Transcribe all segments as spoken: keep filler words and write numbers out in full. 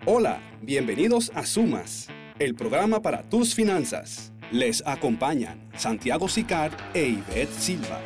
Hola, bienvenidos a Sumas, el programa para tus finanzas. Les acompañan Santiago Sicard e Ivette Silva.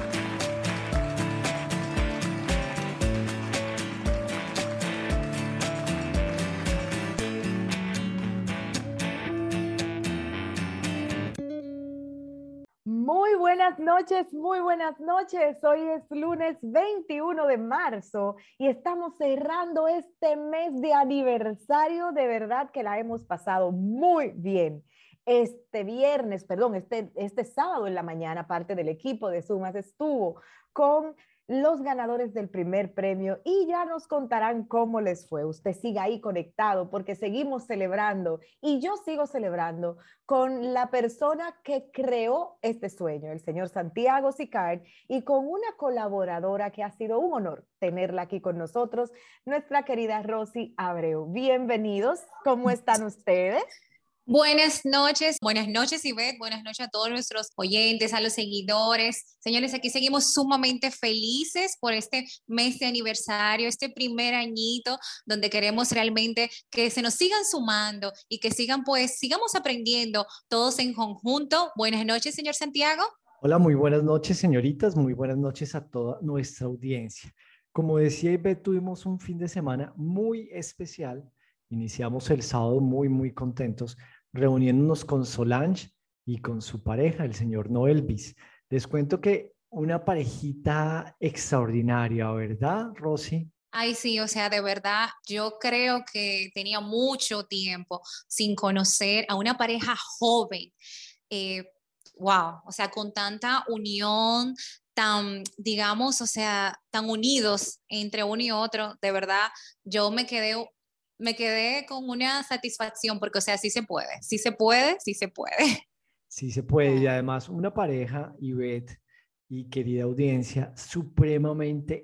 Muy buenas noches, muy buenas noches. Hoy es lunes veintiuno de marzo y estamos cerrando este mes de aniversario. De verdad que la hemos pasado muy bien. Este viernes, perdón, este, este sábado en la mañana, parte del equipo de Sumas estuvo con los ganadores del primer premio y ya nos contarán cómo les fue. Usted siga ahí conectado porque seguimos celebrando y yo sigo celebrando con la persona que creó este sueño, el señor Santiago Sicard, y con una colaboradora que ha sido un honor tenerla aquí con nosotros, nuestra querida Rosy Abreu. Bienvenidos, ¿cómo están ustedes? Buenas noches, buenas noches Ivette, buenas noches a todos nuestros oyentes, a los seguidores. Señores, aquí seguimos sumamente felices por este mes de aniversario, este primer añito, donde queremos realmente que se nos sigan sumando y que sigan, pues, sigamos aprendiendo todos en conjunto. Buenas noches, señor Santiago. Hola, muy buenas noches, señoritas, muy buenas noches a toda nuestra audiencia. Como decía Ivette, tuvimos un fin de semana muy especial. Iniciamos el sábado muy, muy contentos, reuniéndonos con Solange y con su pareja, el señor Noelvis. Les cuento que una parejita extraordinaria, ¿verdad, Rosy? Ay, sí, o sea, de verdad, yo creo que tenía mucho tiempo sin conocer a una pareja joven. Eh, wow, o sea, con tanta unión, tan, digamos, o sea, tan unidos entre uno y otro, de verdad, yo me quedé me quedé con una satisfacción porque, o sea, sí se puede, sí se puede, sí se puede. Sí se puede, y además una pareja, Ivette y querida audiencia, supremamente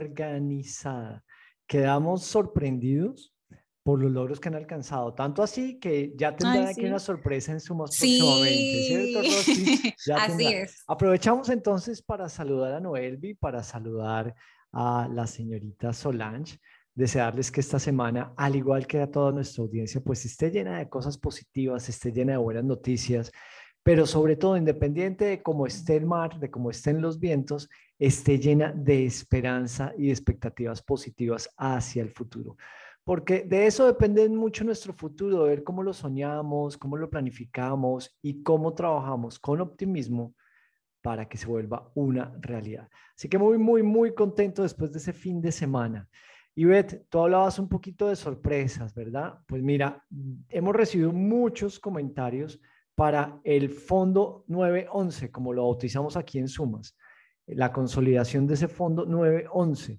organizada. Quedamos sorprendidos por los logros que han alcanzado, tanto así que ya Ay, tendrán aquí una sí. sorpresa en Sumas próximamente, ¿cierto, Sí, Rosy? Ya así tendrá. es. Aprovechamos entonces para saludar a Noelvi, para saludar a la señorita Solange, desearles que esta semana, al igual que a toda nuestra audiencia, pues esté llena de cosas positivas, esté llena de buenas noticias, pero sobre todo, independiente de cómo esté el mar, de cómo estén los vientos, esté llena de esperanza y de expectativas positivas hacia el futuro. Porque de eso depende mucho nuestro futuro, de ver cómo lo soñamos, cómo lo planificamos y cómo trabajamos con optimismo para que se vuelva una realidad. Así que muy, muy, muy contento después de ese fin de semana. Ivette, tú hablabas un poquito de sorpresas, ¿verdad? Pues mira, hemos recibido muchos comentarios para el Fondo nueve once, como lo bautizamos aquí en Sumas, la consolidación de ese Fondo nueve once.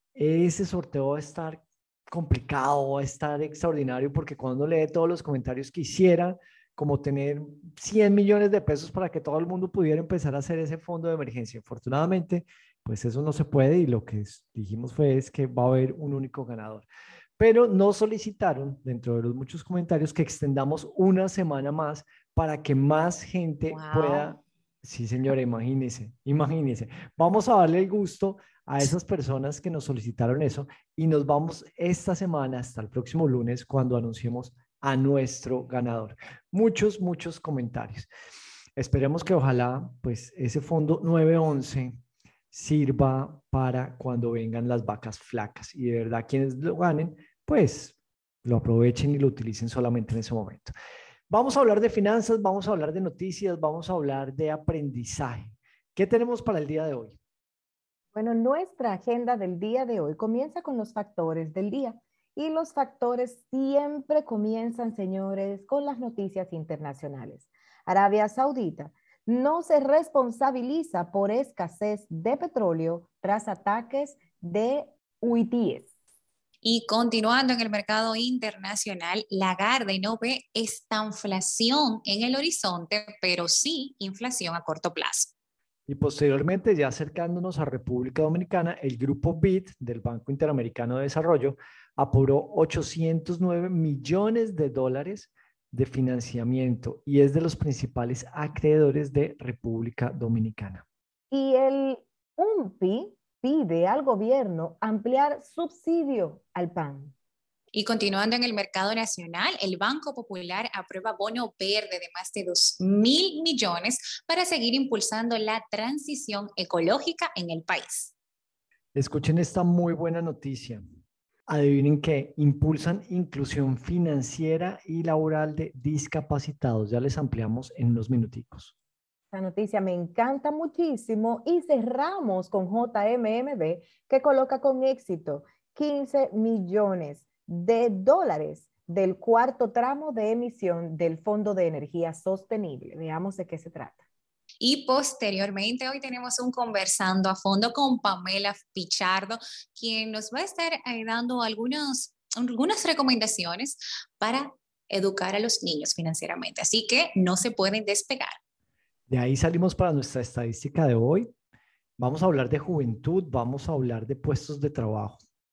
Ese sorteo va a estar complicado, va a estar extraordinario, porque cuando lee todos los comentarios quisiera como tener cien millones de pesos para que todo el mundo pudiera empezar a hacer ese fondo de emergencia. Afortunadamente, pues eso no se puede y lo que dijimos fue es que va a haber un único ganador. Pero nos solicitaron, dentro de los muchos comentarios, que extendamos una semana más para que más gente Wow. pueda. Sí, señora, imagínese, imagínese. Vamos a darle el gusto a esas personas que nos solicitaron eso y nos vamos esta semana hasta el próximo lunes cuando anunciemos a nuestro ganador. Muchos, muchos comentarios. Esperemos que ojalá pues ese fondo nueve once sirva para cuando vengan las vacas flacas y de verdad quienes lo ganen pues lo aprovechen y lo utilicen solamente en ese momento. Vamos a hablar de finanzas, vamos a hablar de noticias, vamos a hablar de aprendizaje. ¿Qué tenemos para el día de hoy? Bueno, nuestra agenda del día de hoy comienza con los factores del día. Y los factores siempre comienzan, señores, con las noticias internacionales. Arabia Saudita no se responsabiliza por escasez de petróleo tras ataques de huitíes. Y continuando en el mercado internacional, Lagarde no ve estanflación en el horizonte, pero sí inflación a corto plazo. Y posteriormente, ya acercándonos a República Dominicana, el grupo B I D del Banco Interamericano de Desarrollo aprobó ochocientos nueve millones de dólares de financiamiento y es de los principales acreedores de República Dominicana. Y el U M P I pide al gobierno ampliar subsidio al pan. Y continuando en el mercado nacional, el Banco Popular aprueba bono verde de más de dos mil millones para seguir impulsando la transición ecológica en el país. Escuchen esta muy buena noticia. Adivinen que impulsan inclusión financiera y laboral de discapacitados. Ya les ampliamos en unos minuticos. Esta noticia me encanta muchísimo y cerramos con J M M B, que coloca con éxito quince millones de dólares del cuarto tramo de emisión del Fondo de Energía Sostenible. Veamos de qué se trata. Y posteriormente hoy tenemos un conversando a fondo con Pamela Pichardo, quien nos va a estar eh, dando algunos, algunas recomendaciones para educar a los niños financieramente. Así que no se pueden despegar. De ahí salimos para nuestra estadística de hoy. Vamos a hablar de juventud, vamos a hablar de puestos de trabajo.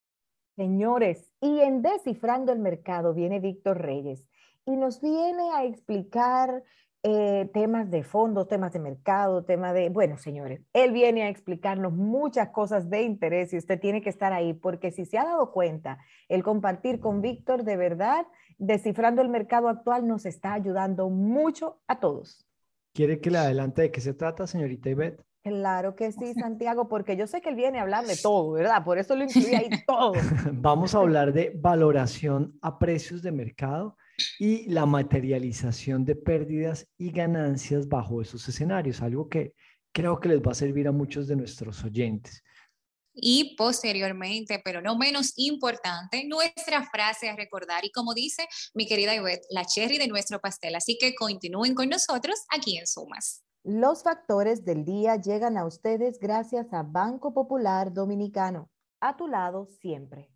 Señores, y en Descifrando el Mercado viene Víctor Reyes y nos viene a explicar eh, temas de fondos, temas de mercado, temas de... Bueno, señores, él viene a explicarnos muchas cosas de interés y usted tiene que estar ahí porque si se ha dado cuenta, el compartir con Víctor, de verdad, Descifrando el Mercado actual nos está ayudando mucho a todos. ¿Quiere que le adelante de qué se trata, señorita Ivette? Claro que sí, Santiago, porque yo sé que él viene a hablar de todo, ¿verdad? Por eso lo incluí ahí todo. Vamos a hablar de valoración a precios de mercado y la materialización de pérdidas y ganancias bajo esos escenarios, algo que creo que les va a servir a muchos de nuestros oyentes. Y posteriormente, pero no menos importante, nuestra frase a recordar. Y como dice mi querida Ivette, la cherry de nuestro pastel. Así que continúen con nosotros aquí en Sumas. Los factores del día llegan a ustedes gracias a Banco Popular Dominicano. A tu lado siempre.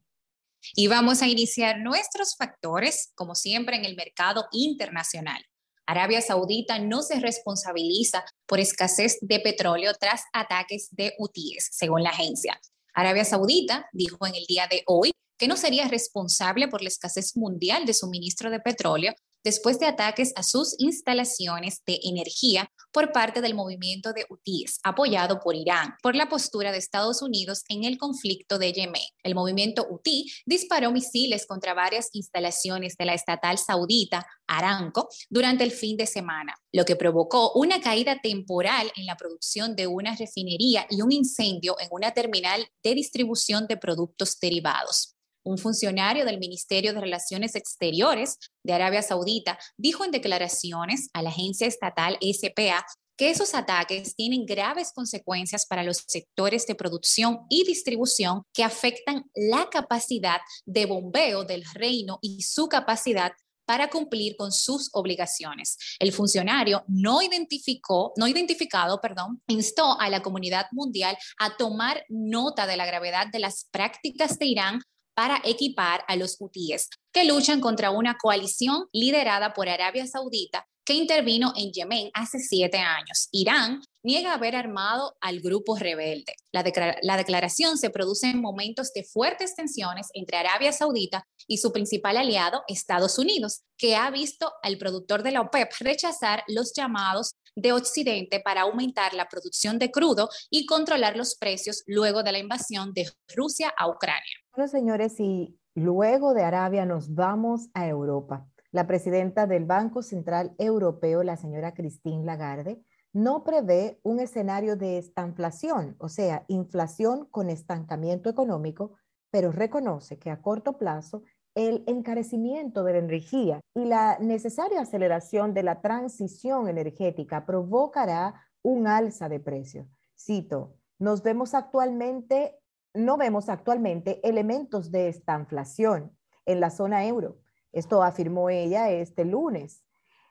Y vamos a iniciar nuestros factores, como siempre, en el mercado internacional. Arabia Saudita no se responsabiliza por escasez de petróleo tras ataques de hutíes, según la agencia. Arabia Saudita dijo en el día de hoy que no sería responsable por la escasez mundial de suministro de petróleo después de ataques a sus instalaciones de energía por parte del movimiento de hutíes, apoyado por Irán, por la postura de Estados Unidos en el conflicto de Yemen. El movimiento hutí disparó misiles contra varias instalaciones de la estatal saudita Aramco durante el fin de semana, lo que provocó una caída temporal en la producción de una refinería y un incendio en una terminal de distribución de productos derivados. Un funcionario del Ministerio de Relaciones Exteriores de Arabia Saudita dijo en declaraciones a la agencia estatal S P A que esos ataques tienen graves consecuencias para los sectores de producción y distribución que afectan la capacidad de bombeo del reino y su capacidad para cumplir con sus obligaciones. El funcionario no identificó, no identificado, perdón, instó a la comunidad mundial a tomar nota de la gravedad de las prácticas de Irán para equipar a los hutíes, que luchan contra una coalición liderada por Arabia Saudita que intervino en Yemen hace siete años. Irán niega haber armado al grupo rebelde. La, declara- la declaración se produce en momentos de fuertes tensiones entre Arabia Saudita y su principal aliado, Estados Unidos, que ha visto al productor de la OPEP rechazar los llamados de Occidente para aumentar la producción de crudo y controlar los precios luego de la invasión de Rusia a Ucrania. Bueno, señores, y luego de Arabia nos vamos a Europa. La presidenta del Banco Central Europeo, la señora Christine Lagarde, no prevé un escenario de estanflación, o sea, inflación con estancamiento económico, pero reconoce que a corto plazo el encarecimiento de la energía y la necesaria aceleración de la transición energética provocará un alza de precios. Cito, nos vemos actualmente, no vemos actualmente elementos de estanflación en la zona euro. Esto afirmó ella este lunes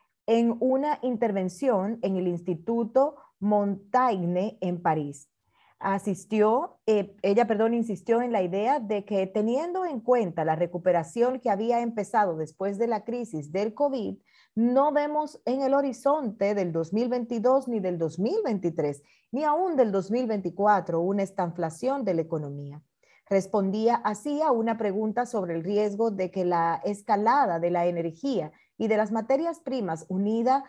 en una intervención en el Instituto Montaigne en París. Asistió, eh, ella, perdón, insistió en la idea de que teniendo en cuenta la recuperación que había empezado después de la crisis del COVID, no vemos en el horizonte del dos mil veintidós ni del dos mil veintitrés, ni aún del dos mil veinticuatro, una estanflación de la economía. Respondía así a una pregunta sobre el riesgo de que la escalada de la energía y de las materias primas unida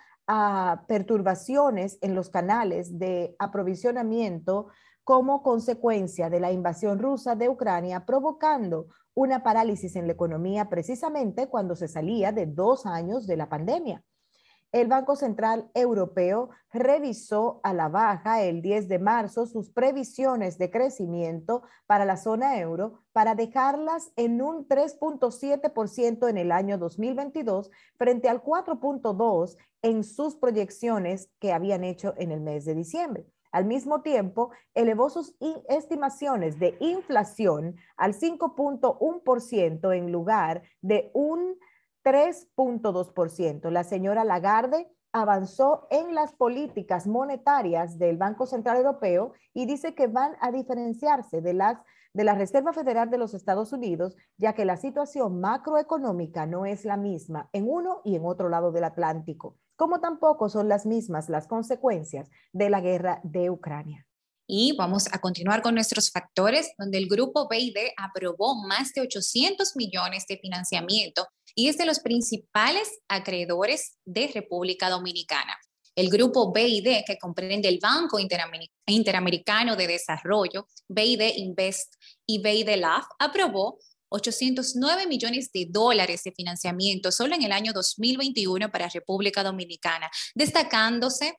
a perturbaciones en los canales de aprovisionamiento como consecuencia de la invasión rusa de Ucrania, provocando una parálisis en la economía precisamente cuando se salía de dos años de la pandemia. El Banco Central Europeo revisó a la baja el diez de marzo sus previsiones de crecimiento para la zona euro para dejarlas en un tres punto siete por ciento en el año dos mil veintidós frente al cuatro punto dos por ciento en sus proyecciones que habían hecho en el mes de diciembre. Al mismo tiempo, elevó sus estimaciones de inflación al cinco punto uno por ciento en lugar de un tres punto dos por ciento. La señora Lagarde avanzó en las políticas monetarias del Banco Central Europeo y dice que van a diferenciarse de las de la Reserva Federal de los Estados Unidos, ya que la situación macroeconómica no es la misma en uno y en otro lado del Atlántico, como tampoco son las mismas las consecuencias de la guerra de Ucrania. Y vamos a continuar con nuestros factores, donde el grupo B I D aprobó más de ochocientos millones de financiamiento y es de los principales acreedores de República Dominicana. El grupo B I D, que comprende el Banco Interamericano de Desarrollo, B I D Invest y B I D Life, aprobó ochocientos nueve millones de dólares de financiamiento solo en el año dos mil veintiuno para República Dominicana, destacándose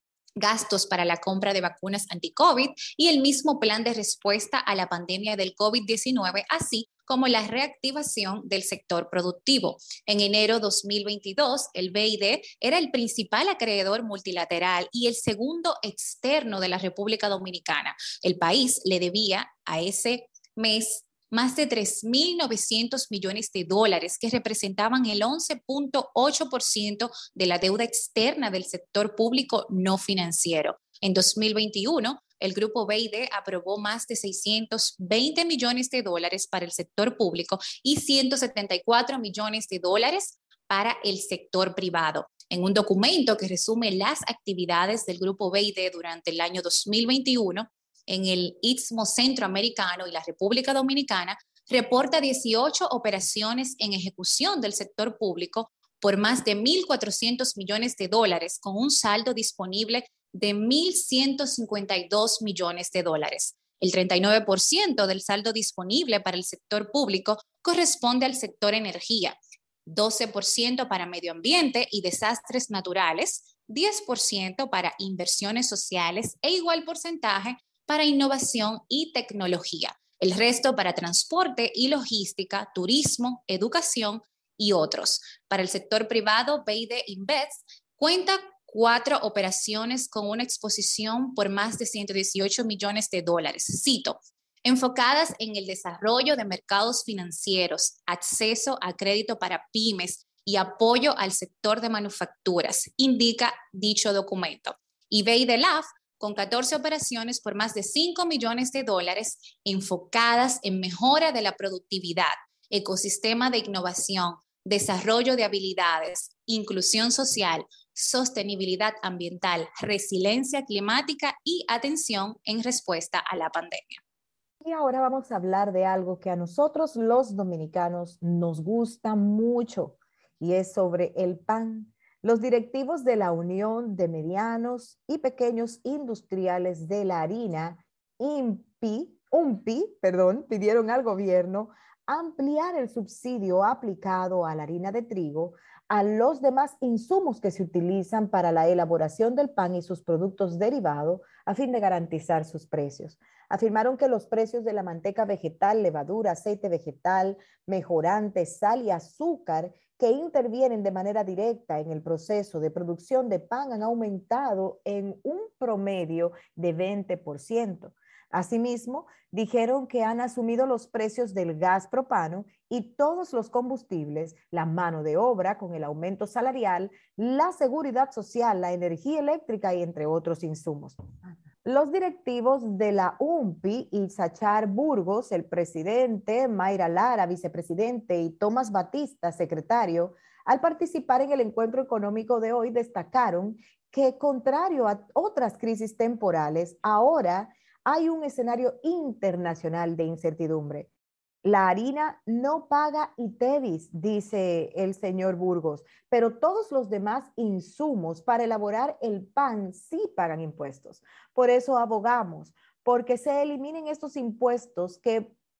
gastos para la compra de vacunas anti-COVID y el mismo plan de respuesta a la pandemia del COVID diecinueve, así como la reactivación del sector productivo. En enero de dos mil veintidós, el B I D era el principal acreedor multilateral y el segundo externo de la República Dominicana. El país le debía a ese mes más de tres mil novecientos millones de dólares, que representaban el once punto ocho por ciento de la deuda externa del sector público no financiero. En dos mil veintiuno, el grupo B I D aprobó más de seiscientos veinte millones de dólares para el sector público y ciento setenta y cuatro millones de dólares para el sector privado. En un documento que resume las actividades del grupo B I D durante el año dos mil veintiuno, en el Istmo Centroamericano y la República Dominicana, reporta dieciocho operaciones en ejecución del sector público por más de mil cuatrocientos millones de dólares, con un saldo disponible de mil ciento cincuenta y dos millones de dólares. El treinta y nueve por ciento del saldo disponible para el sector público corresponde al sector energía, doce por ciento para medio ambiente y desastres naturales, diez por ciento para inversiones sociales e igual porcentaje para innovación y tecnología. El resto para transporte y logística, turismo, educación y otros. Para el sector privado, B I D Invest cuenta cuatro operaciones con una exposición por más de ciento dieciocho millones de dólares. Cito, enfocadas en el desarrollo de mercados financieros, acceso a crédito para pymes y apoyo al sector de manufacturas, indica dicho documento. Y B I D Life, con catorce operaciones por más de cinco millones de dólares enfocadas en mejora de la productividad, ecosistema de innovación, desarrollo de habilidades, inclusión social, sostenibilidad ambiental, resiliencia climática y atención en respuesta a la pandemia. Y ahora vamos a hablar de algo que a nosotros los dominicanos nos gusta mucho y es sobre el pan. Los directivos de la Unión de Medianos y Pequeños Industriales de la Harina, I N P I, U N P I, perdón, pidieron al gobierno ampliar el subsidio aplicado a la harina de trigo a los demás insumos que se utilizan para la elaboración del pan y sus productos derivados a fin de garantizar sus precios. Afirmaron que los precios de la manteca vegetal, levadura, aceite vegetal, mejorantes, sal y azúcar que intervienen de manera directa en el proceso de producción de pan han aumentado en un promedio de veinte por ciento. Asimismo, dijeron que han asumido los precios del gas propano y todos los combustibles, la mano de obra con el aumento salarial, la seguridad social, la energía eléctrica y entre otros insumos. Los directivos de la U N P I, Ixachar Burgos, el presidente, Mayra Lara, vicepresidente, y Tomás Batista, secretario, al participar en el encuentro económico de hoy, destacaron que, contrario a otras crisis temporales, ahora hay un escenario internacional de incertidumbre. La harina no paga I T E V I S, dice el señor Burgos, pero todos los demás insumos para elaborar el pan sí pagan impuestos. Por eso abogamos, porque se eliminen estos impuestos que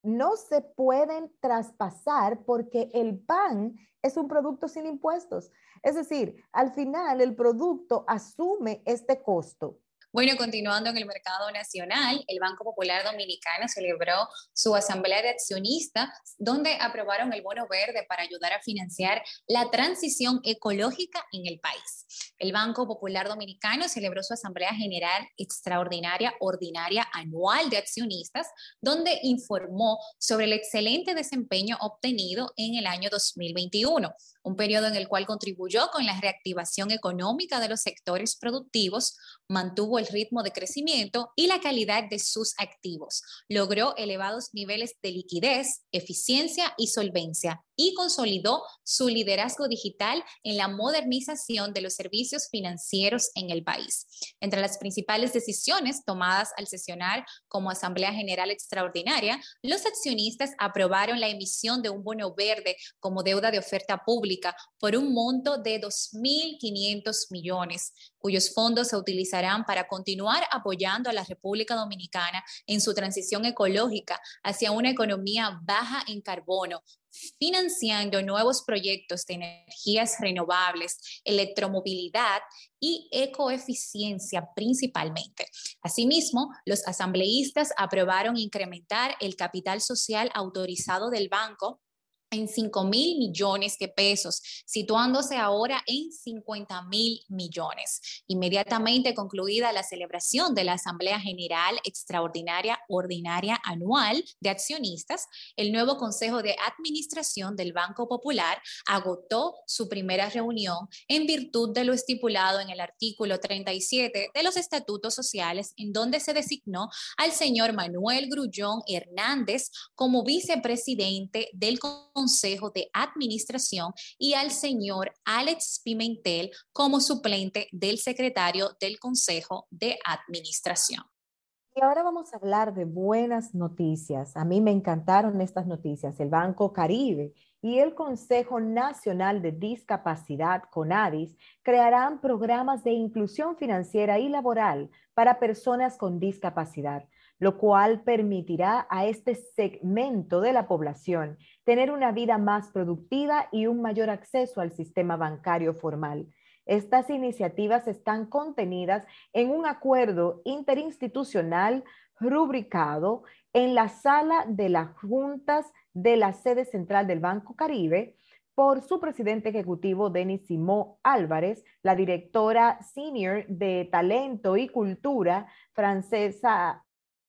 no se pueden traspasar porque el pan es un producto sin impuestos. Es decir, al final el producto asume este costo. Bueno, continuando en el mercado nacional, el Banco Popular Dominicano celebró su asamblea de accionistas, donde aprobaron el bono verde para ayudar a financiar la transición ecológica en el país. El Banco Popular Dominicano celebró su asamblea general extraordinaria ordinaria anual de accionistas, donde informó sobre el excelente desempeño obtenido en el año dos mil veintiuno, un periodo en el cual contribuyó con la reactivación económica de los sectores productivos, mantuvo el ritmo de crecimiento y la calidad de sus activos, logró elevados niveles de liquidez, eficiencia y solvencia y consolidó su liderazgo digital en la modernización de los servicios financieros en el país. Entre las principales decisiones tomadas al sesionar como Asamblea General Extraordinaria, los accionistas aprobaron la emisión de un bono verde como deuda de oferta pública por un monto de dos mil quinientos millones, cuyos fondos se utilizarán para continuar apoyando a la República Dominicana en su transición ecológica hacia una economía baja en carbono, financiando nuevos proyectos de energías renovables, electromovilidad y ecoeficiencia principalmente. Asimismo, los asambleístas aprobaron incrementar el capital social autorizado del banco en cinco mil millones de pesos, situándose ahora en cincuenta mil millones. Inmediatamente concluida la celebración de la Asamblea General Extraordinaria Ordinaria Anual de Accionistas, el nuevo Consejo de Administración del Banco Popular agotó su primera reunión en virtud de lo estipulado en el artículo treinta y siete de los Estatutos Sociales, en donde se designó al señor Manuel Grullón Hernández como vicepresidente del Consejo Consejo de Administración y al señor Alex Pimentel como suplente del secretario del Consejo de Administración. Y ahora vamos a hablar de buenas noticias. A mí me encantaron estas noticias. El Banco Caribe y el Consejo Nacional de Discapacidad, CONADIS, crearán programas de inclusión financiera y laboral para personas con discapacidad, lo cual permitirá a este segmento de la población tener una vida más productiva y un mayor acceso al sistema bancario formal. Estas iniciativas están contenidas en un acuerdo interinstitucional rubricado en la sala de las juntas de la sede central del Banco Caribe por su presidente ejecutivo, Denis Simó Álvarez, la directora senior de Talento y Cultura, Francesa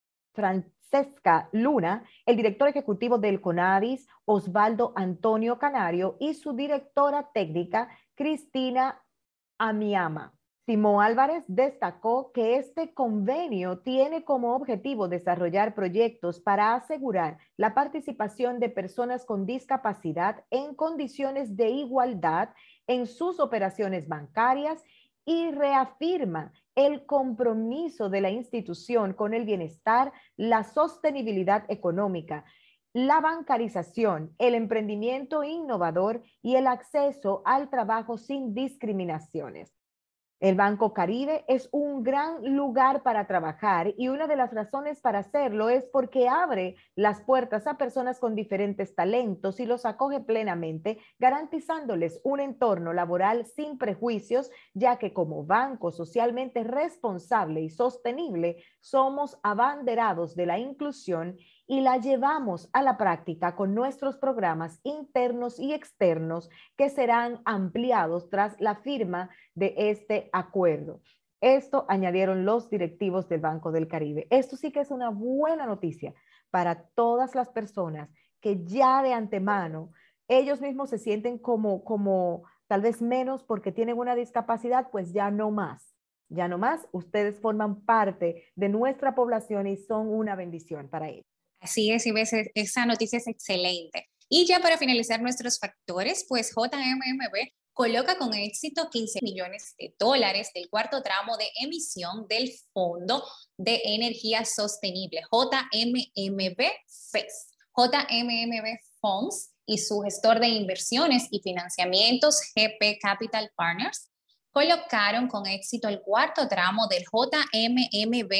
Francesca Luna, el director ejecutivo del CONADIS, Osvaldo Antonio Canario, y su directora técnica, Cristina Amiama. Simón Álvarez destacó que este convenio tiene como objetivo desarrollar proyectos para asegurar la participación de personas con discapacidad en condiciones de igualdad en sus operaciones bancarias y reafirma el compromiso de la institución con el bienestar, la sostenibilidad económica, la bancarización, el emprendimiento innovador y el acceso al trabajo sin discriminaciones. El Banco Caribe es un gran lugar para trabajar y una de las razones para hacerlo es porque abre las puertas a personas con diferentes talentos y los acoge plenamente, garantizándoles un entorno laboral sin prejuicios, ya que como banco socialmente responsable y sostenible somos abanderados de la inclusión y la llevamos a la práctica con nuestros programas internos y externos que serán ampliados tras la firma de este acuerdo. Esto añadieron los directivos del Banco del Caribe. Esto sí que es una buena noticia para todas las personas que ya de antemano ellos mismos se sienten como, como tal vez menos porque tienen una discapacidad, pues ya no más. Ya no más, ustedes forman parte de nuestra población y son una bendición para ellos. Así es, y ves, esa noticia es excelente. Y ya para finalizar nuestros factores, pues J M M B coloca con éxito quince millones de dólares del cuarto tramo de emisión del Fondo de Energía Sostenible, J M M B F E S. J M M B Funds y su gestor de inversiones y financiamientos, G P Capital Partners, colocaron con éxito el cuarto tramo del J M M B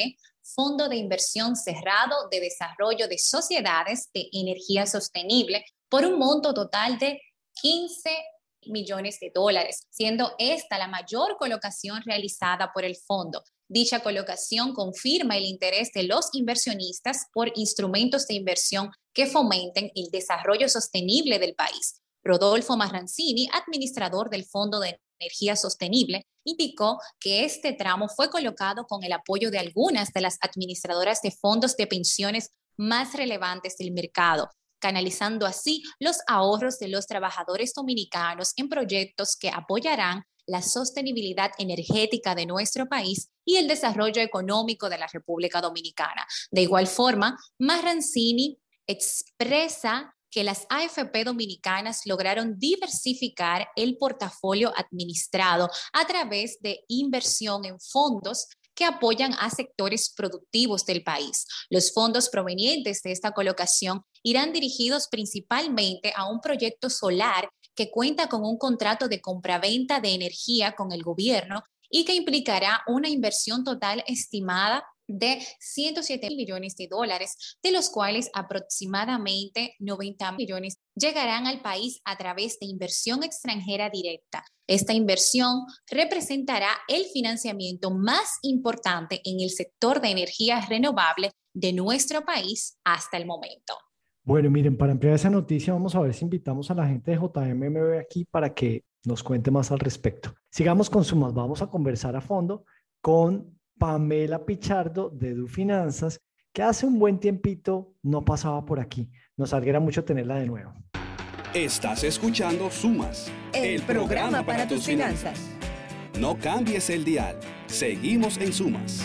Fondo de Inversión Cerrado de Desarrollo de Sociedades de Energía Sostenible por un monto total de quince millones de dólares, siendo esta la mayor colocación realizada por el fondo. Dicha colocación confirma el interés de los inversionistas por instrumentos de inversión que fomenten el desarrollo sostenible del país. Rodolfo Marrancini, administrador del Fondo de Energía Sostenible, indicó que este tramo fue colocado con el apoyo de algunas de las administradoras de fondos de pensiones más relevantes del mercado, canalizando así los ahorros de los trabajadores dominicanos en proyectos que apoyarán la sostenibilidad energética de nuestro país y el desarrollo económico de la República Dominicana. De igual forma, Marrancini expresa que las A F P dominicanas lograron diversificar el portafolio administrado a través de inversión en fondos que apoyan a sectores productivos del país. Los fondos provenientes de esta colocación irán dirigidos principalmente a un proyecto solar que cuenta con un contrato de compraventa de energía con el gobierno y que implicará una inversión total estimada de ciento siete millones de dólares, de los cuales aproximadamente noventa millones llegarán al país a través de inversión extranjera directa. Esta inversión representará el financiamiento más importante en el sector de energía renovable de nuestro país hasta el momento. Bueno, miren, para ampliar esa noticia, vamos a ver si invitamos a la gente de J M M B aquí para que nos cuente más al respecto. Sigamos con Sumas, vamos a conversar a fondo con Pamela Pichardo de EduFinanzas, que hace un buen tiempito no pasaba por aquí. Nos alegra mucho tenerla de nuevo. Estás escuchando Sumas, el, el programa, programa para, para tus finanzas. finanzas. No cambies el dial. Seguimos en Sumas.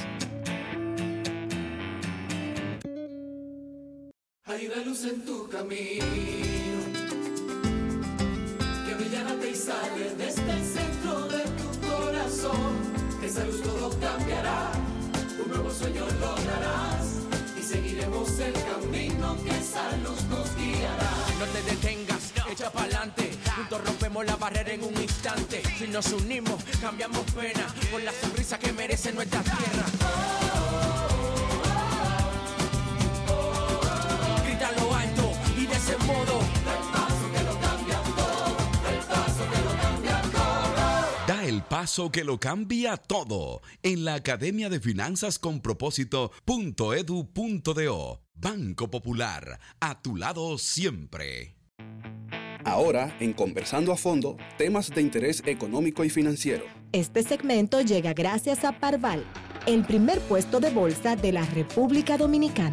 Hay una luz en tu camino que brillará y sale desde el centro de tu corazón. Esa luz todo cambiará, un nuevo sueño lograrás y seguiremos el camino que esa luz nos guiará. No te detengas, echa pa'lante, juntos rompemos la barrera en un instante. Si nos unimos, cambiamos pena por la sonrisa que merece nuestra tierra. Grítalo alto y de ese modo, el paso que lo cambia todo, el paso que lo cambia todo. Da el paso que lo cambia todo en la Academia de Finanzas con Propósito punto edu punto do. Banco Popular, a tu lado siempre. Ahora, en Conversando a Fondo, temas de interés económico y financiero. Este segmento llega gracias a Parval, el primer puesto de bolsa de la República Dominicana.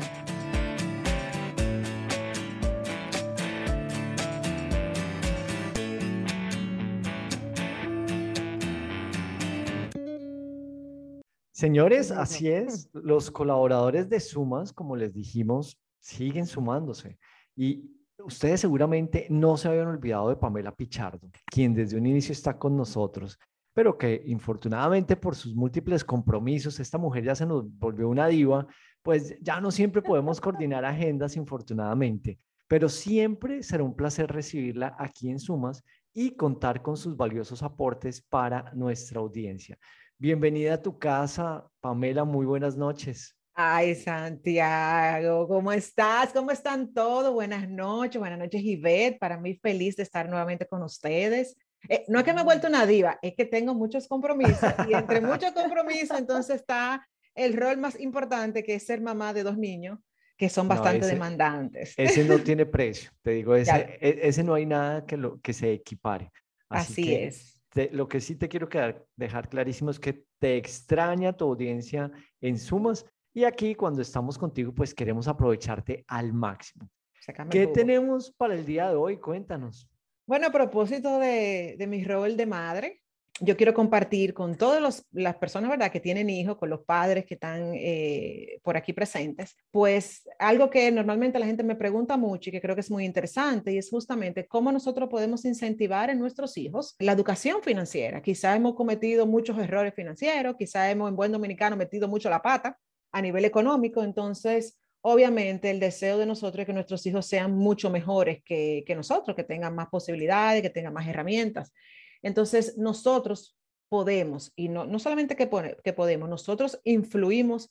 Señores, así es. Los colaboradores de Sumas, como les dijimos, siguen sumándose. Y ustedes seguramente no se habían olvidado de Pamela Pichardo, quien desde un inicio está con nosotros, pero que infortunadamente por sus múltiples compromisos, esta mujer ya se nos volvió una diva, pues ya no siempre podemos coordinar agendas, infortunadamente. Pero siempre será un placer recibirla aquí en Sumas y contar con sus valiosos aportes para nuestra audiencia. Bienvenida a tu casa, Pamela, muy buenas noches. Ay, Santiago, ¿cómo estás? ¿Cómo están todos? Buenas noches, buenas noches, Ivette. Para mí feliz de estar nuevamente con ustedes. Eh, no es que me he vuelto una diva, es que tengo muchos compromisos y entre muchos compromisos entonces está el rol más importante, que es ser mamá de dos niños que son bastante no, ese, demandantes. Ese no tiene precio, te digo, ese, ese no hay nada que, lo, que se equipare. Así, Así que, es. Te, lo que sí te quiero quedar, dejar clarísimo es que te extraña tu audiencia en Sumas y aquí cuando estamos contigo pues queremos aprovecharte al máximo. Sácame ¿Qué tenemos para el día de hoy? Cuéntanos. Bueno, a propósito de, de mi rol de madre, yo quiero compartir con todas las personas, ¿verdad?, que tienen hijos, con los padres que están eh, por aquí presentes, pues algo que normalmente la gente me pregunta mucho y que creo que es muy interesante y es justamente cómo nosotros podemos incentivar en nuestros hijos la educación financiera. Quizá hemos cometido muchos errores financieros, quizá hemos en buen dominicano metido mucho la pata a nivel económico, entonces obviamente el deseo de nosotros es que nuestros hijos sean mucho mejores que, que nosotros, que tengan más posibilidades, que tengan más herramientas. Entonces, nosotros podemos, y no, no solamente que, pone, que podemos, nosotros influimos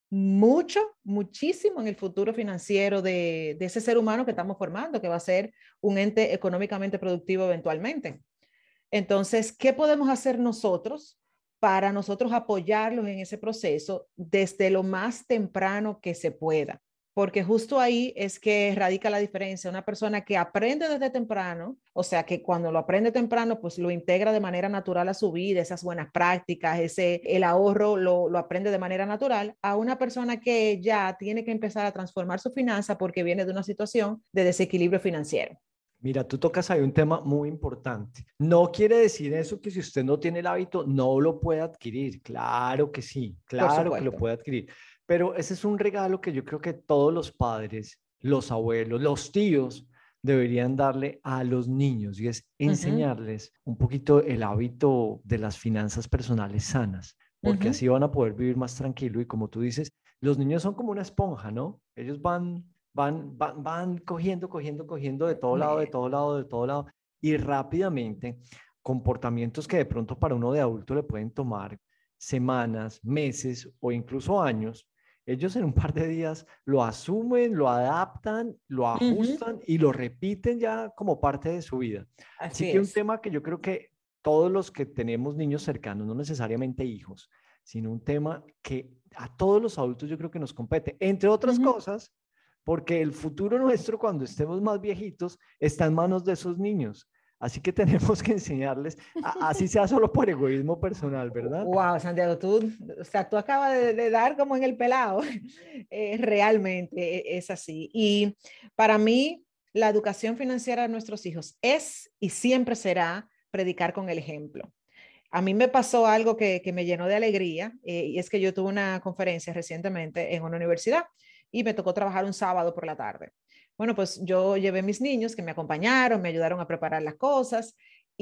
mucho, muchísimo en el futuro financiero de, de ese ser humano que estamos formando, que va a ser un ente económicamente productivo eventualmente. Entonces, ¿qué podemos hacer nosotros para nosotros apoyarlos en ese proceso desde lo más temprano que se pueda? Porque justo ahí es que radica la diferencia. Una persona que aprende desde temprano, o sea, que cuando lo aprende temprano, pues lo integra de manera natural a su vida, esas buenas prácticas, ese, el ahorro lo, lo aprende de manera natural, a una persona que ya tiene que empezar a transformar su finanza porque viene de una situación de desequilibrio financiero. Mira, tú tocas ahí un tema muy importante. No quiere decir eso que si usted no tiene el hábito, no lo puede adquirir. Claro que sí, claro que lo puede adquirir. Pero ese es un regalo que yo creo que todos los padres, los abuelos, los tíos deberían darle a los niños, y es enseñarles uh-huh. un poquito el hábito de las finanzas personales sanas, porque uh-huh. así van a poder vivir más tranquilo. Y como tú dices, los niños son como una esponja, ¿no? Ellos van, van, van, van cogiendo, cogiendo, cogiendo de todo lado, de todo lado, de todo lado, y rápidamente comportamientos que de pronto para uno de adulto le pueden tomar semanas, meses o incluso años, ellos en un par de días lo asumen, lo adaptan, lo ajustan uh-huh. y lo repiten ya como parte de su vida. Así, Así que es. Un tema que yo creo que todos los que tenemos niños cercanos, no necesariamente hijos, sino un tema que a todos los adultos yo creo que nos compete, entre otras uh-huh. cosas, porque el futuro nuestro cuando estemos más viejitos está en manos de esos niños. Así que tenemos que enseñarles, a, así sea solo por egoísmo personal, ¿verdad? Wow, Santiago, tú, o sea, tú acabas de, de dar como en el pelado. Eh, realmente es así. Y para mí, la educación financiera de nuestros hijos es y siempre será predicar con el ejemplo. A mí me pasó algo que, que me llenó de alegría, eh, y es que yo tuve una conferencia recientemente en una universidad y me tocó trabajar un sábado por la tarde. Bueno, pues yo llevé a mis niños que me acompañaron, me ayudaron a preparar las cosas,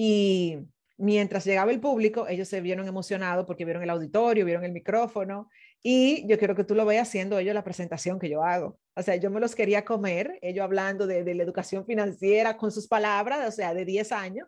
y mientras llegaba el público, ellos se vieron emocionados porque vieron el auditorio, vieron el micrófono, y yo quiero que tú lo veas haciendo ellos la presentación que yo hago. O sea, yo me los quería comer, ellos hablando de, de la educación financiera con sus palabras, o sea, de diez años,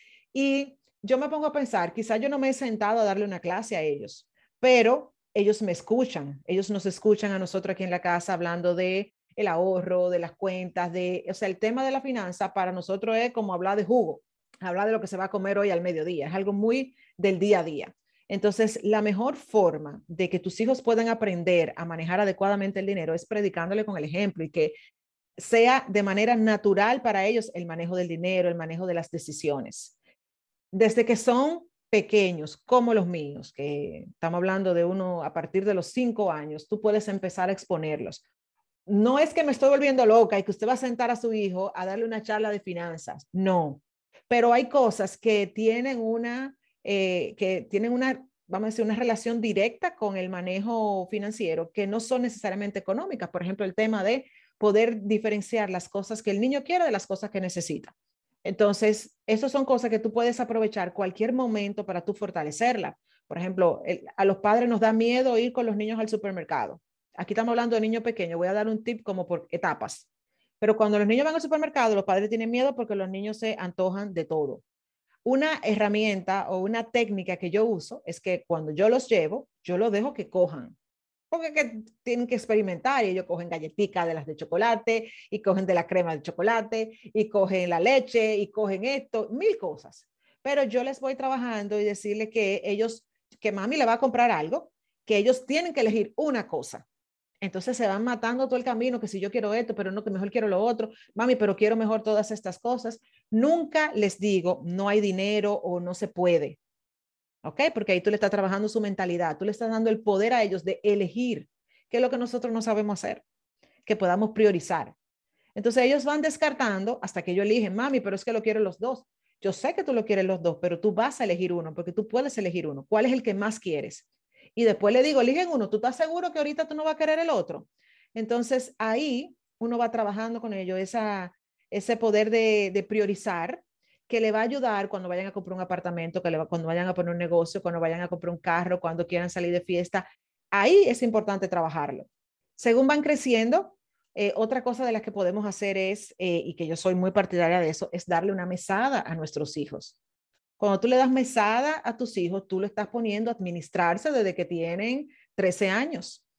y yo me pongo a pensar, quizá yo no me he sentado a darle una clase a ellos, pero ellos me escuchan, ellos nos escuchan a nosotros aquí en la casa hablando de el ahorro, de las cuentas, de, o sea, el tema de la finanza para nosotros es como hablar de jugo, hablar de lo que se va a comer hoy al mediodía, es algo muy del día a día. Entonces, la mejor forma de que tus hijos puedan aprender a manejar adecuadamente el dinero es predicándole con el ejemplo y que sea de manera natural para ellos el manejo del dinero, el manejo de las decisiones. Desde que son pequeños, como los míos, que estamos hablando de uno a partir de los cinco años, tú puedes empezar a exponerlos. No es que me estoy volviendo loca y que usted va a sentar a su hijo a darle una charla de finanzas, no, pero hay cosas que tienen una, eh, que tienen una, vamos a decir, una relación directa con el manejo financiero que no son necesariamente económicas. Por ejemplo, el tema de poder diferenciar las cosas que el niño quiere de las cosas que necesita. Entonces, esas son cosas que tú puedes aprovechar cualquier momento para tú fortalecerla. Por ejemplo, el, a los padres nos da miedo ir con los niños al supermercado. Aquí estamos hablando de niños pequeños. Voy a dar un tip como por etapas. Pero cuando los niños van al supermercado, los padres tienen miedo porque los niños se antojan de todo. Una herramienta o una técnica que yo uso es que cuando yo los llevo, yo los dejo que cojan. Porque que tienen que experimentar y ellos cogen galletitas de las de chocolate y cogen de la crema de chocolate y cogen la leche y cogen esto, mil cosas. Pero yo les voy trabajando y decirle que ellos, que mami le va a comprar algo, que ellos tienen que elegir una cosa. Entonces se van matando todo el camino, que si yo quiero esto, pero no, que mejor quiero lo otro. Mami, pero quiero mejor todas estas cosas. Nunca les digo, no hay dinero o no se puede. ¿Ok? Porque ahí tú le estás trabajando su mentalidad, tú le estás dando el poder a ellos de elegir, que es lo que nosotros no sabemos hacer, que podamos priorizar. Entonces ellos van descartando hasta que ellos eligen, mami, pero es que lo quiero los dos. Yo sé que tú lo quieres los dos, pero tú vas a elegir uno, porque tú puedes elegir uno. ¿Cuál es el que más quieres? Y después le digo, eligen uno, ¿tú estás seguro que ahorita tú no vas a querer el otro? Entonces ahí uno va trabajando con ellos, esa, ese poder de, de priorizar, que le va a ayudar cuando vayan a comprar un apartamento, que le va, cuando vayan a poner un negocio, cuando vayan a comprar un carro, cuando quieran salir de fiesta. Ahí es importante trabajarlo. Según van creciendo, eh, otra cosa de las que podemos hacer es, eh, y que yo soy muy partidaria de eso, es darle una mesada a nuestros hijos. Cuando tú le das mesada a tus hijos, tú lo estás poniendo a administrarse desde que tienen trece años.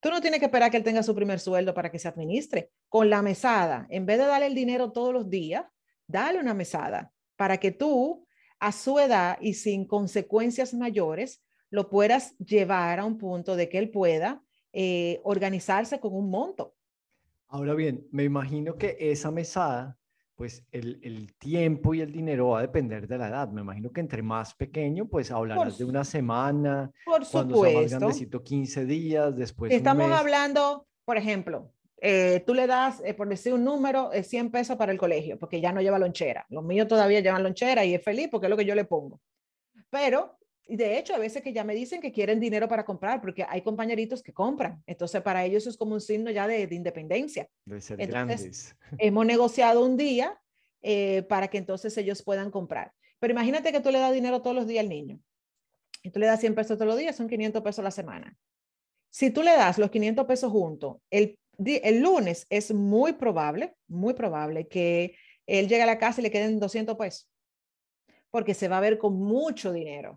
Tú no tienes que esperar que él tenga su primer sueldo para que se administre. Con la mesada, en vez de darle el dinero todos los días, dale una mesada para que tú, a su edad y sin consecuencias mayores, lo puedas llevar a un punto de que él pueda eh, organizarse con un monto. Ahora bien, me imagino que esa mesada, pues el, el tiempo y el dinero va a depender de la edad. Me imagino que entre más pequeño, pues hablarás Por, de una semana, por cuando sea más supuesto. grandecito, quince días, después Si un estamos mes. hablando, por ejemplo, eh, tú le das, eh, por decir un número, eh, cien pesos para el colegio, porque ya no lleva lonchera. Los míos todavía llevan lonchera y es feliz porque es lo que yo le pongo. Pero, de hecho, a veces que ya me dicen que quieren dinero para comprar, porque hay compañeritos que compran. Entonces, para ellos eso es como un signo ya de, de independencia. De ser Entonces, grandes. hemos negociado un día eh, para que entonces ellos puedan comprar. Pero imagínate que tú le das dinero todos los días al niño. Y tú le das cien pesos todos los días, son quinientos pesos a la semana. Si tú le das los quinientos pesos juntos, el, el lunes es muy probable, muy probable que él llegue a la casa y le queden doscientos pesos, porque se va a ver con mucho dinero.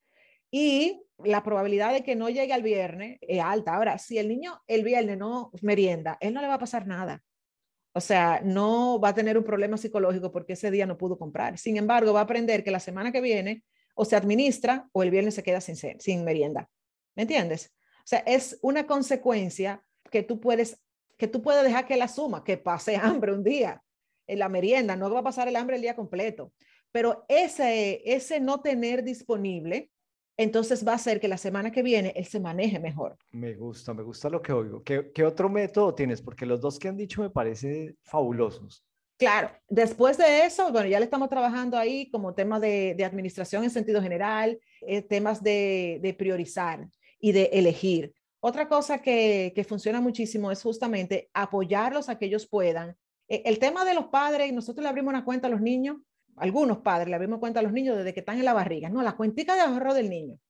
Y la probabilidad de que no llegue al viernes es alta. Ahora, si el niño el viernes no merienda, él no le va a pasar nada. O sea, no va a tener un problema psicológico porque ese día no pudo comprar. Sin embargo, va a aprender que la semana que viene o se administra o el viernes se queda sin, sin merienda. ¿Me entiendes? O sea, es una consecuencia que tú puedes, que tú puedes dejar que él asuma, que pase hambre un día en la merienda. No va a pasar el hambre el día completo. Pero ese, ese no tener disponible, entonces va a hacer que la semana que viene él se maneje mejor. Me gusta, me gusta lo que oigo. ¿Qué, qué otro método tienes? Porque los dos que han dicho me parecen fabulosos. Claro, después de eso, bueno, ya le estamos trabajando ahí como tema de, de administración en sentido general, eh, temas de, de priorizar y de elegir. Otra cosa que, que funciona muchísimo es justamente apoyarlos a que ellos puedan. Eh, el tema de los padres, nosotros le abrimos una cuenta a los niños, algunos padres le abrimos cuenta a los niños desde que están en la barriga, no, la cuentica de ahorro del niño.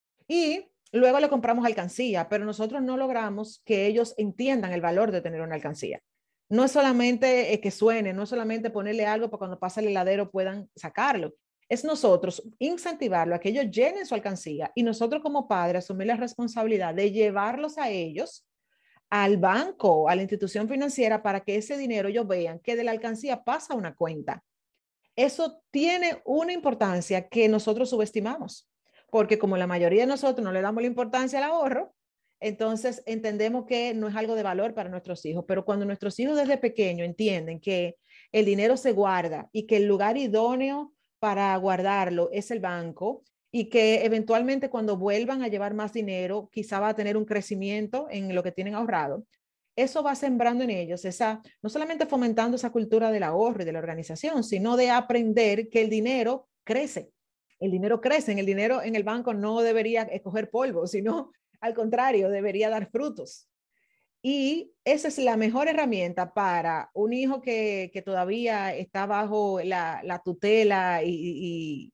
Y luego le compramos alcancía, pero nosotros no logramos que ellos entiendan el valor de tener una alcancía. No es solamente eh, que suene, no es solamente ponerle algo para cuando pasa el heladero puedan sacarlo. Es nosotros incentivarlo a que ellos llenen su alcancía y nosotros como padres asumir la responsabilidad de llevarlos a ellos al banco, a la institución financiera para que ese dinero ellos vean que de la alcancía pasa a una cuenta. Eso tiene una importancia que nosotros subestimamos, porque como la mayoría de nosotros no le damos la importancia al ahorro, entonces entendemos que no es algo de valor para nuestros hijos, pero cuando nuestros hijos desde pequeños entienden que el dinero se guarda y que el lugar idóneo para guardarlo es el banco y que eventualmente cuando vuelvan a llevar más dinero, quizá va a tener un crecimiento en lo que tienen ahorrado, eso va sembrando en ellos esa, no solamente fomentando esa cultura del ahorro y de la organización, sino de aprender que el dinero crece. El dinero crece, en el dinero en el banco no debería escoger polvo, sino al contrario, debería dar frutos. Y esa es la mejor herramienta para un hijo que, que todavía está bajo la, la tutela y, y,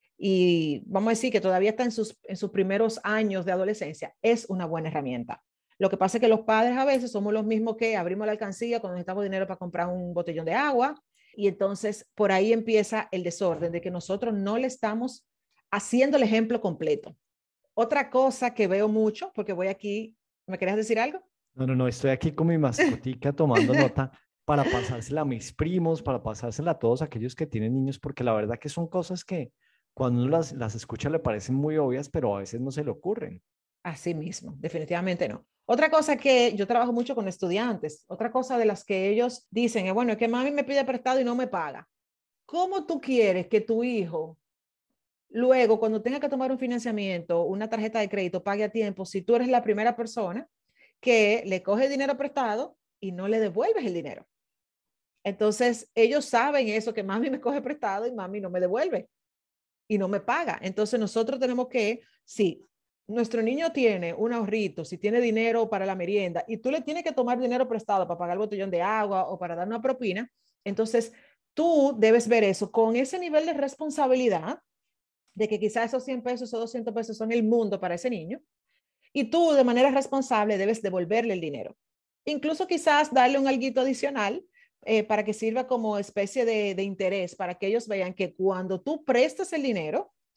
y vamos a decir que todavía está en sus, en sus primeros años de adolescencia. Es una buena herramienta. Lo que pasa es que los padres a veces somos los mismos que abrimos la alcancía cuando necesitamos dinero para comprar un botellón de agua y entonces por ahí empieza el desorden de que nosotros no le estamos haciendo el ejemplo completo. Otra cosa que veo mucho, porque voy aquí, ¿me querías decir algo? No, no, no, estoy aquí con mi mascotica tomando nota para pasársela a mis primos, para pasársela a todos aquellos que tienen niños, porque la verdad que son cosas que cuando uno las, las escucha le parecen muy obvias, pero a veces no se le ocurren. Así mismo, definitivamente no. Otra cosa que yo trabajo mucho con estudiantes, otra cosa de las que ellos dicen es, bueno, es que mami me pide prestado y no me paga. ¿Cómo tú quieres que tu hijo luego, cuando tenga que tomar un financiamiento, una tarjeta de crédito, pague a tiempo, si tú eres la primera persona que le coge dinero prestado y no le devuelves el dinero? Entonces, ellos saben eso, que mami me coge prestado y mami no me devuelve y no me paga. Entonces, nosotros tenemos que, si nuestro niño tiene un ahorrito, si tiene dinero para la merienda y tú le tienes que tomar dinero prestado para pagar el botellón de agua o para dar una propina, entonces tú debes ver eso con ese nivel de responsabilidad de que quizás esos cien pesos o doscientos pesos son el mundo para ese niño y tú de manera responsable debes devolverle el dinero. Incluso quizás darle un alguito adicional eh, para que sirva como especie de, de interés, para que ellos vean que cuando tú prestas el dinero,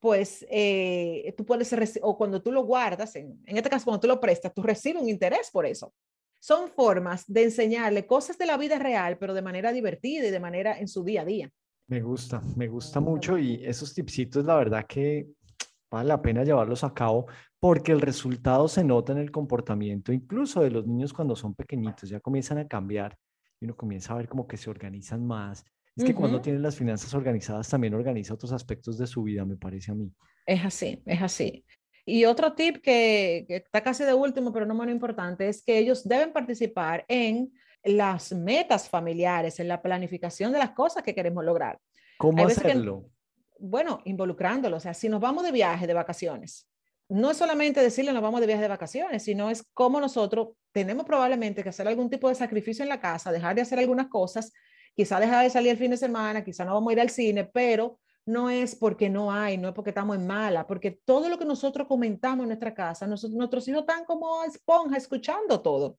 pues eh, tú puedes, o cuando tú lo guardas, en, en este caso cuando tú lo prestas, tú recibes un interés por eso. Son formas de enseñarle cosas de la vida real, pero de manera divertida y de manera en su día a día. Me gusta, me gusta mucho y esos tipsitos, la verdad que vale la pena llevarlos a cabo porque el resultado se nota en el comportamiento, incluso de los niños cuando son pequeñitos, ya comienzan a cambiar y uno comienza a ver como que se organizan más. Es que uh-huh. cuando tienen las finanzas organizadas también organiza otros aspectos de su vida, me parece a mí. Es así, es así. Y otro tip que, que está casi de último, pero no menos importante, es que ellos deben participar en las metas familiares, en la planificación de las cosas que queremos lograr. ¿Cómo Hay hacerlo? Que, bueno, involucrándolos. O sea, si nos vamos de viaje, de vacaciones, no es solamente decirle nos vamos de viaje de vacaciones, sino es cómo nosotros tenemos probablemente que hacer algún tipo de sacrificio en la casa, dejar de hacer algunas cosas, quizá dejar de salir el fin de semana, quizá no vamos a ir al cine, pero no es porque no hay, no es porque estamos en mala, porque todo lo que nosotros comentamos en nuestra casa, nosotros, nuestros hijos están como esponja escuchando todo.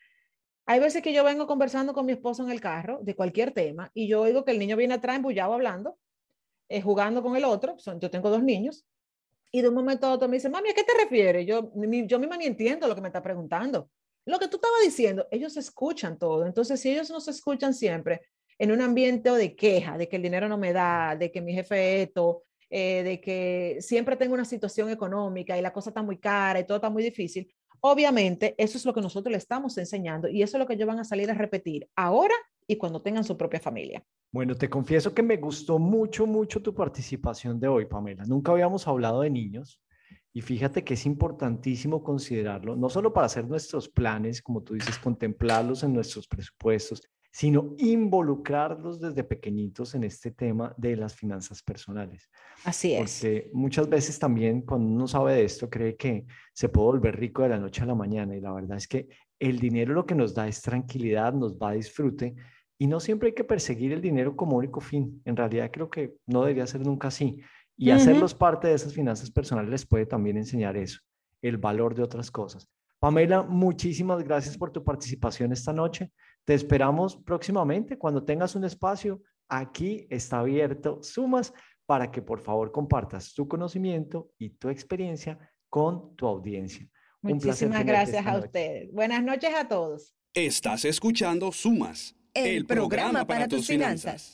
Hay veces que yo vengo conversando con mi esposo en el carro de cualquier tema y yo oigo que el niño viene atrás embullado hablando, eh, jugando con el otro, son, yo tengo dos niños, y de un momento a otro me dice, mami, ¿a qué te refieres? Yo, mi, yo misma ni entiendo lo que me está preguntando. Lo que tú estabas diciendo, ellos escuchan todo, entonces si ellos no se escuchan siempre, en un ambiente de queja, de que el dinero no me da, de que mi jefe es esto, eh, de que siempre tengo una situación económica y la cosa está muy cara y todo está muy difícil, obviamente eso es lo que nosotros le estamos enseñando y eso es lo que ellos van a salir a repetir ahora y cuando tengan su propia familia. Bueno, te confieso que me gustó mucho, mucho tu participación de hoy, Pamela. Nunca habíamos hablado de niños y fíjate que es importantísimo considerarlo, no solo para hacer nuestros planes, como tú dices, contemplarlos en nuestros presupuestos, sino involucrarlos desde pequeñitos en este tema de las finanzas personales. Así es. Porque muchas veces también cuando uno sabe de esto cree que se puede volver rico de la noche a la mañana y la verdad es que el dinero lo que nos da es tranquilidad, nos da disfrute y no siempre hay que perseguir el dinero como único fin. En realidad creo que no debería ser nunca así y uh-huh. hacerlos parte de esas finanzas personales les puede también enseñar eso, el valor de otras cosas. Pamela, muchísimas gracias por tu participación esta noche. Te esperamos próximamente cuando tengas un espacio. Aquí está abierto Sumas para que por favor compartas tu conocimiento y tu experiencia con tu audiencia. Muchísimas gracias a ustedes. Buenas noches a todos. Estás escuchando Sumas, el, el programa, programa para, para tus finanzas. finanzas.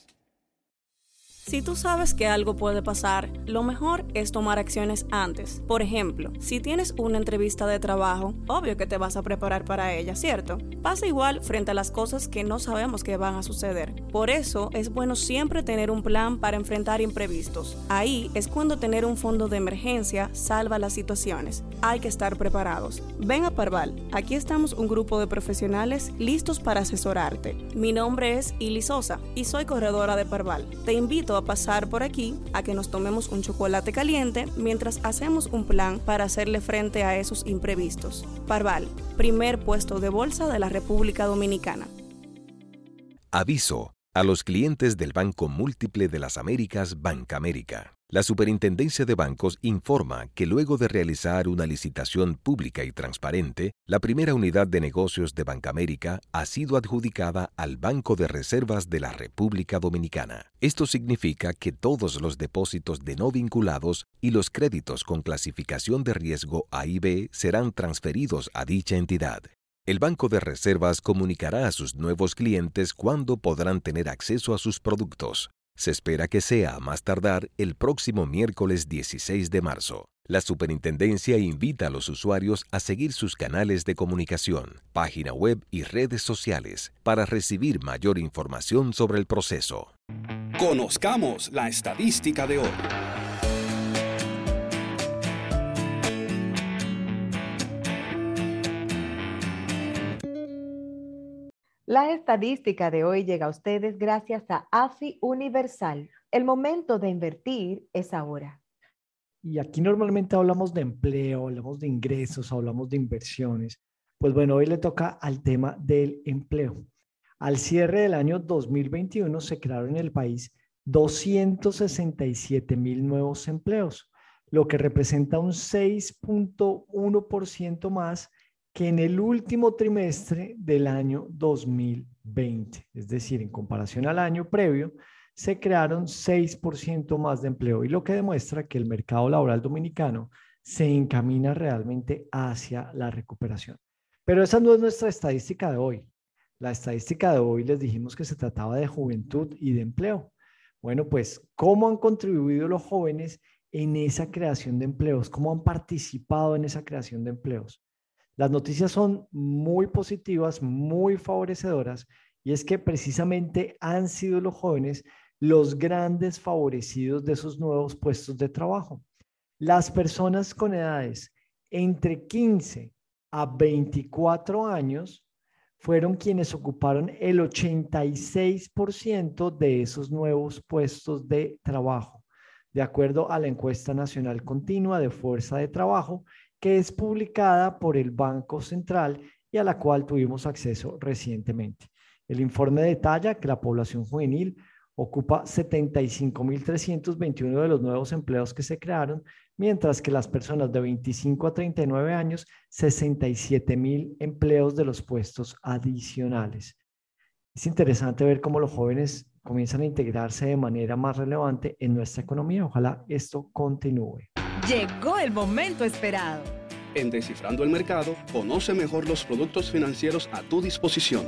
Si tú sabes que algo puede pasar, lo mejor es tomar acciones antes. Por ejemplo, si tienes una entrevista de trabajo, obvio que te vas a preparar para ella, ¿cierto? Pasa igual frente a las cosas que no sabemos que van a suceder. Por eso es bueno siempre tener un plan para enfrentar imprevistos. Ahí es cuando tener un fondo de emergencia salva las situaciones. Hay que estar preparados. Ven a Parval. Aquí estamos un grupo de profesionales listos para asesorarte. Mi nombre es Ili Sosa y soy corredora de Parval. Te invito a pasar por aquí a que nos tomemos un chocolate caliente mientras hacemos un plan para hacerle frente a esos imprevistos. Parval, primer puesto de bolsa de la República Dominicana. Aviso a los clientes del Banco Múltiple de las Américas, Bancamérica. La Superintendencia de Bancos informa que luego de realizar una licitación pública y transparente, la primera unidad de negocios de Bancamérica ha sido adjudicada al Banco de Reservas de la República Dominicana. Esto significa que todos los depósitos de no vinculados y los créditos con clasificación de riesgo A y B serán transferidos a dicha entidad. El Banco de Reservas comunicará a sus nuevos clientes cuándo podrán tener acceso a sus productos. Se espera que sea a más tardar el próximo miércoles dieciséis de marzo. La Superintendencia invita a los usuarios a seguir sus canales de comunicación, página web y redes sociales para recibir mayor información sobre el proceso. Conozcamos la estadística de hoy. La estadística de hoy llega a ustedes gracias a AFI Universal. El momento de invertir es ahora. Y aquí normalmente hablamos de empleo, hablamos de ingresos, hablamos de inversiones. Pues bueno, hoy le toca al tema del empleo. Al cierre del año dos mil veintiuno se crearon en el país doscientos sesenta y siete mil nuevos empleos, lo que representa un seis punto uno por ciento más que en el último trimestre del año dos mil veinte. Es decir, en comparación al año previo, se crearon seis por ciento más de empleo, y lo que demuestra que el mercado laboral dominicano se encamina realmente hacia la recuperación. Pero esa no es nuestra estadística de hoy. La estadística de hoy les dijimos que se trataba de juventud y de empleo. Bueno, pues, ¿cómo han contribuido los jóvenes en esa creación de empleos? ¿Cómo han participado en esa creación de empleos? Las noticias son muy positivas, muy favorecedoras, y es que precisamente han sido los jóvenes los grandes favorecidos de esos nuevos puestos de trabajo. Las personas con edades entre quince a veinticuatro años fueron quienes ocuparon el ochenta y seis por ciento de esos nuevos puestos de trabajo, de acuerdo a la encuesta nacional continua de fuerza de trabajo, que es publicada por el Banco Central y a la cual tuvimos acceso recientemente. El informe detalla que la población juvenil ocupa setenta y cinco mil trescientos veintiuno de los nuevos empleos que se crearon, mientras que las personas de veinticinco a treinta y nueve años, sesenta y siete mil empleos de los puestos adicionales. Es interesante ver cómo los jóvenes comienzan a integrarse de manera más relevante en nuestra economía. Ojalá esto continúe. Llegó el momento esperado. En Descifrando el Mercado, conoce mejor los productos financieros a tu disposición.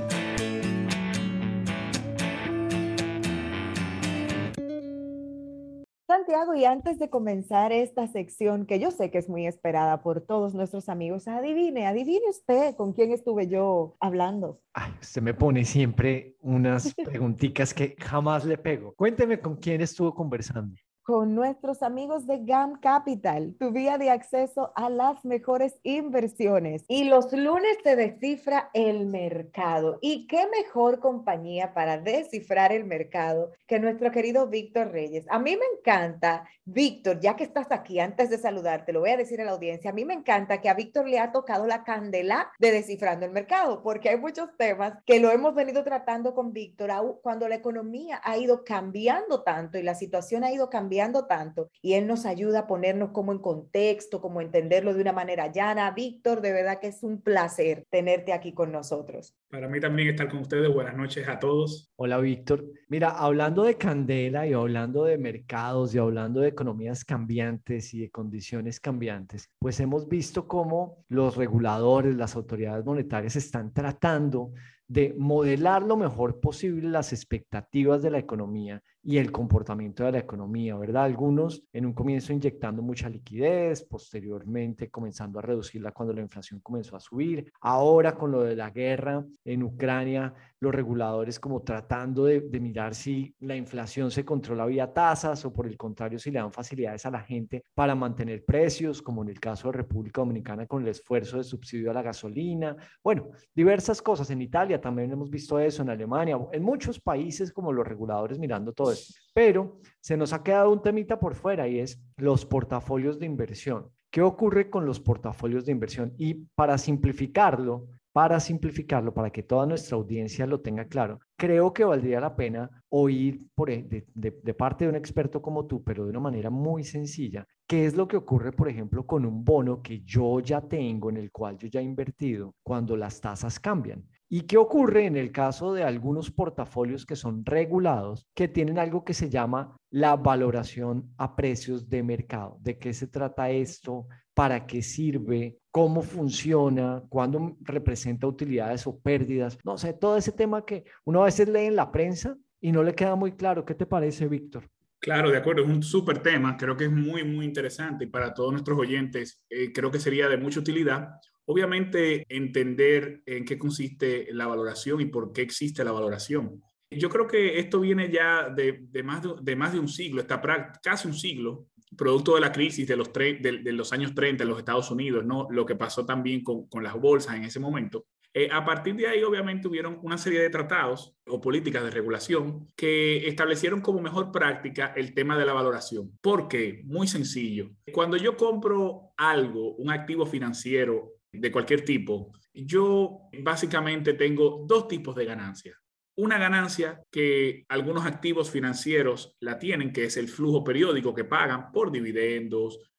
Santiago, y antes de comenzar esta sección, que yo sé que es muy esperada por todos nuestros amigos, adivine, adivine usted con quién estuve yo hablando. Ay, usted me pone siempre unas preguntitas que jamás le pego. Cuénteme con quién estuvo conversando. Con nuestros amigos de G A M Capital, tu vía de acceso a las mejores inversiones. Y los lunes se descifra el mercado. ¿Y qué mejor compañía para descifrar el mercado que nuestro querido Víctor Reyes? A mí me encanta, Víctor, ya que estás aquí, antes de saludarte, lo voy a decir a la audiencia, a mí me encanta que a Víctor le ha tocado la candela de Descifrando el Mercado, porque hay muchos temas que lo hemos venido tratando con Víctor cuando la economía ha ido cambiando tanto y la situación ha ido cambiando tanto, y él nos ayuda a ponernos como en contexto, como entenderlo de una manera llana. Víctor, de verdad que es un placer tenerte aquí con nosotros. Para mí también estar con ustedes. Buenas noches a todos. Hola, Víctor. Mira, hablando de candela y hablando de mercados y hablando de economías cambiantes y de condiciones cambiantes, pues hemos visto cómo los reguladores, las autoridades monetarias están tratando de modelar lo mejor posible las expectativas de la economía y el comportamiento de la economía, ¿verdad? Algunos en un comienzo inyectando mucha liquidez, posteriormente comenzando a reducirla cuando la inflación comenzó a subir. Ahora con lo de la guerra en Ucrania, los reguladores como tratando de, de mirar si la inflación se controla vía tasas o por el contrario si le dan facilidades a la gente para mantener precios, como en el caso de República Dominicana con el esfuerzo de subsidio a la gasolina. Bueno, diversas cosas. En Italia también hemos visto eso, en Alemania, en muchos países como los reguladores mirando todo esto. Pero se nos ha quedado un temita por fuera y es los portafolios de inversión. ¿Qué ocurre con los portafolios de inversión? Y para simplificarlo, para simplificarlo, para que toda nuestra audiencia lo tenga claro, creo que valdría la pena oír por, de, de, de parte de un experto como tú, pero de una manera muy sencilla, qué es lo que ocurre, por ejemplo, con un bono que yo ya tengo, en el cual yo ya he invertido, cuando las tasas cambian. ¿Y qué ocurre en el caso de algunos portafolios que son regulados, que tienen algo que se llama la valoración a precios de mercado? ¿De qué se trata esto? ¿Para qué sirve? ¿Cómo funciona? ¿Cuándo representa utilidades o pérdidas? No sé, todo ese tema que uno a veces lee en la prensa y no le queda muy claro. ¿Qué te parece, Víctor? Claro, de acuerdo, es un súper tema, creo que es muy, muy interesante y para todos nuestros oyentes eh, creo que sería de mucha utilidad. Obviamente, entender en qué consiste la valoración y por qué existe la valoración. Yo creo que esto viene ya de, de, más, de, de más de un siglo, está casi un siglo, producto de la crisis de los, tre de, de los años treinta en los Estados Unidos, ¿no? Lo que pasó también con, con las bolsas en ese momento. Eh, a partir de ahí, obviamente, hubieron una serie de tratados o políticas de regulación que establecieron como mejor práctica el tema de la valoración. ¿Por qué? Muy sencillo. Cuando yo compro algo, un activo financiero de cualquier tipo, yo básicamente tengo dos tipos de ganancias. Una ganancia que algunos activos financieros la tienen, que es el flujo periódico que pagan por dividendos,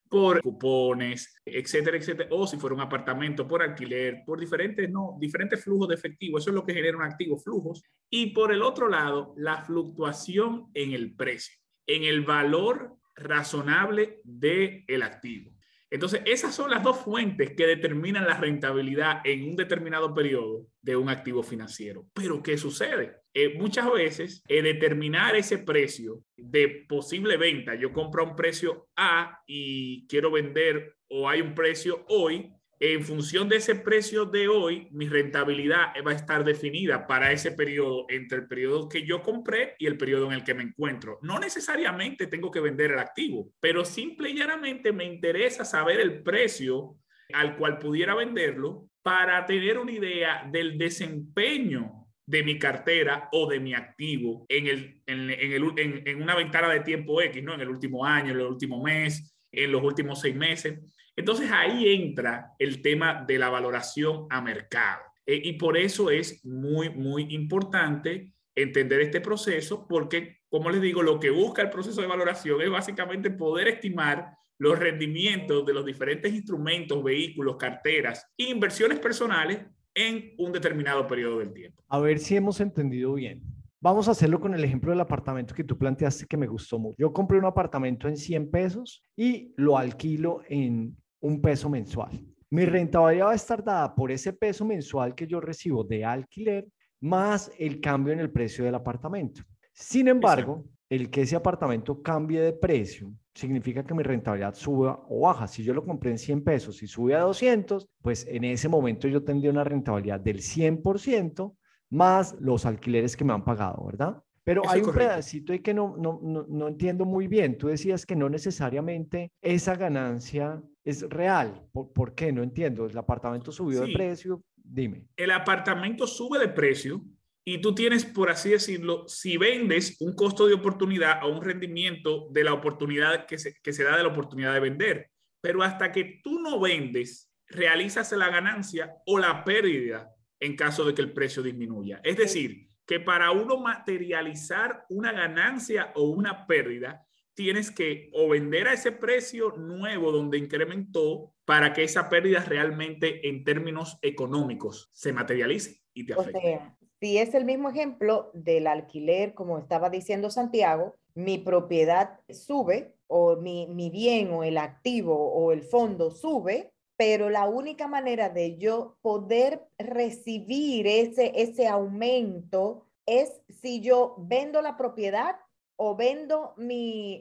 por cupones, etcétera, etcétera, o si fuera un apartamento por alquiler, por diferentes, no, diferentes flujos de efectivo. Eso es lo que genera un activo, flujos. Y por el otro lado, la fluctuación en el precio, en el valor razonable del activo. Entonces, esas son las dos fuentes que determinan la rentabilidad en un determinado periodo de un activo financiero. Pero, ¿qué sucede? Eh, muchas veces, eh, determinar ese precio de posible venta, yo compro a un precio A y quiero vender, o hay un precio hoy, en función de ese precio de hoy, mi rentabilidad va a estar definida para ese periodo, entre el periodo que yo compré y el periodo en el que me encuentro. No necesariamente tengo que vender el activo, pero simple y llanamente me interesa saber el precio al cual pudiera venderlo para tener una idea del desempeño de mi cartera o de mi activo en, el, en, en, el, en, en una ventana de tiempo X, ¿no? En el último año, en el último mes, en los últimos seis meses. Entonces ahí entra el tema de la valoración a mercado. Eh, y por eso es muy, muy importante entender este proceso, porque, como les digo, lo que busca el proceso de valoración es básicamente poder estimar los rendimientos de los diferentes instrumentos, vehículos, carteras e inversiones personales en un determinado periodo del tiempo. A ver si hemos entendido bien. Vamos a hacerlo con el ejemplo del apartamento que tú planteaste, que me gustó mucho. Yo compré un apartamento en cien pesos y lo alquilo en un peso mensual. Mi rentabilidad va a estar dada por ese peso mensual que yo recibo de alquiler más el cambio en el precio del apartamento. Sin embargo, exacto, el que ese apartamento cambie de precio significa que mi rentabilidad suba o baja. Si yo lo compré en cien pesos y sube a doscientos, pues en ese momento yo tendría una rentabilidad del cien por ciento más los alquileres que me han pagado, ¿verdad? Pero eso hay un correcto. pedacito ahí que no, no, no, no entiendo muy bien. Tú decías que no necesariamente esa ganancia es real. ¿Por, ¿por qué? No entiendo. ¿El apartamento subió sí. de precio? Dime. El apartamento sube de precio y tú tienes, por así decirlo, si vendes, un costo de oportunidad o un rendimiento de la oportunidad que se, que se da de la oportunidad de vender. Pero hasta que tú no vendes, realizas la ganancia o la pérdida en caso de que el precio disminuya. Es decir, que para uno materializar una ganancia o una pérdida, tienes que o vender a ese precio nuevo donde incrementó para que esa pérdida realmente en términos económicos se materialice y te afecte. O sea, si es el mismo ejemplo del alquiler, como estaba diciendo Santiago, mi propiedad sube o mi, mi bien o el activo o el fondo sube, pero la única manera de yo poder recibir ese, ese aumento es si yo vendo la propiedad o vendo mi,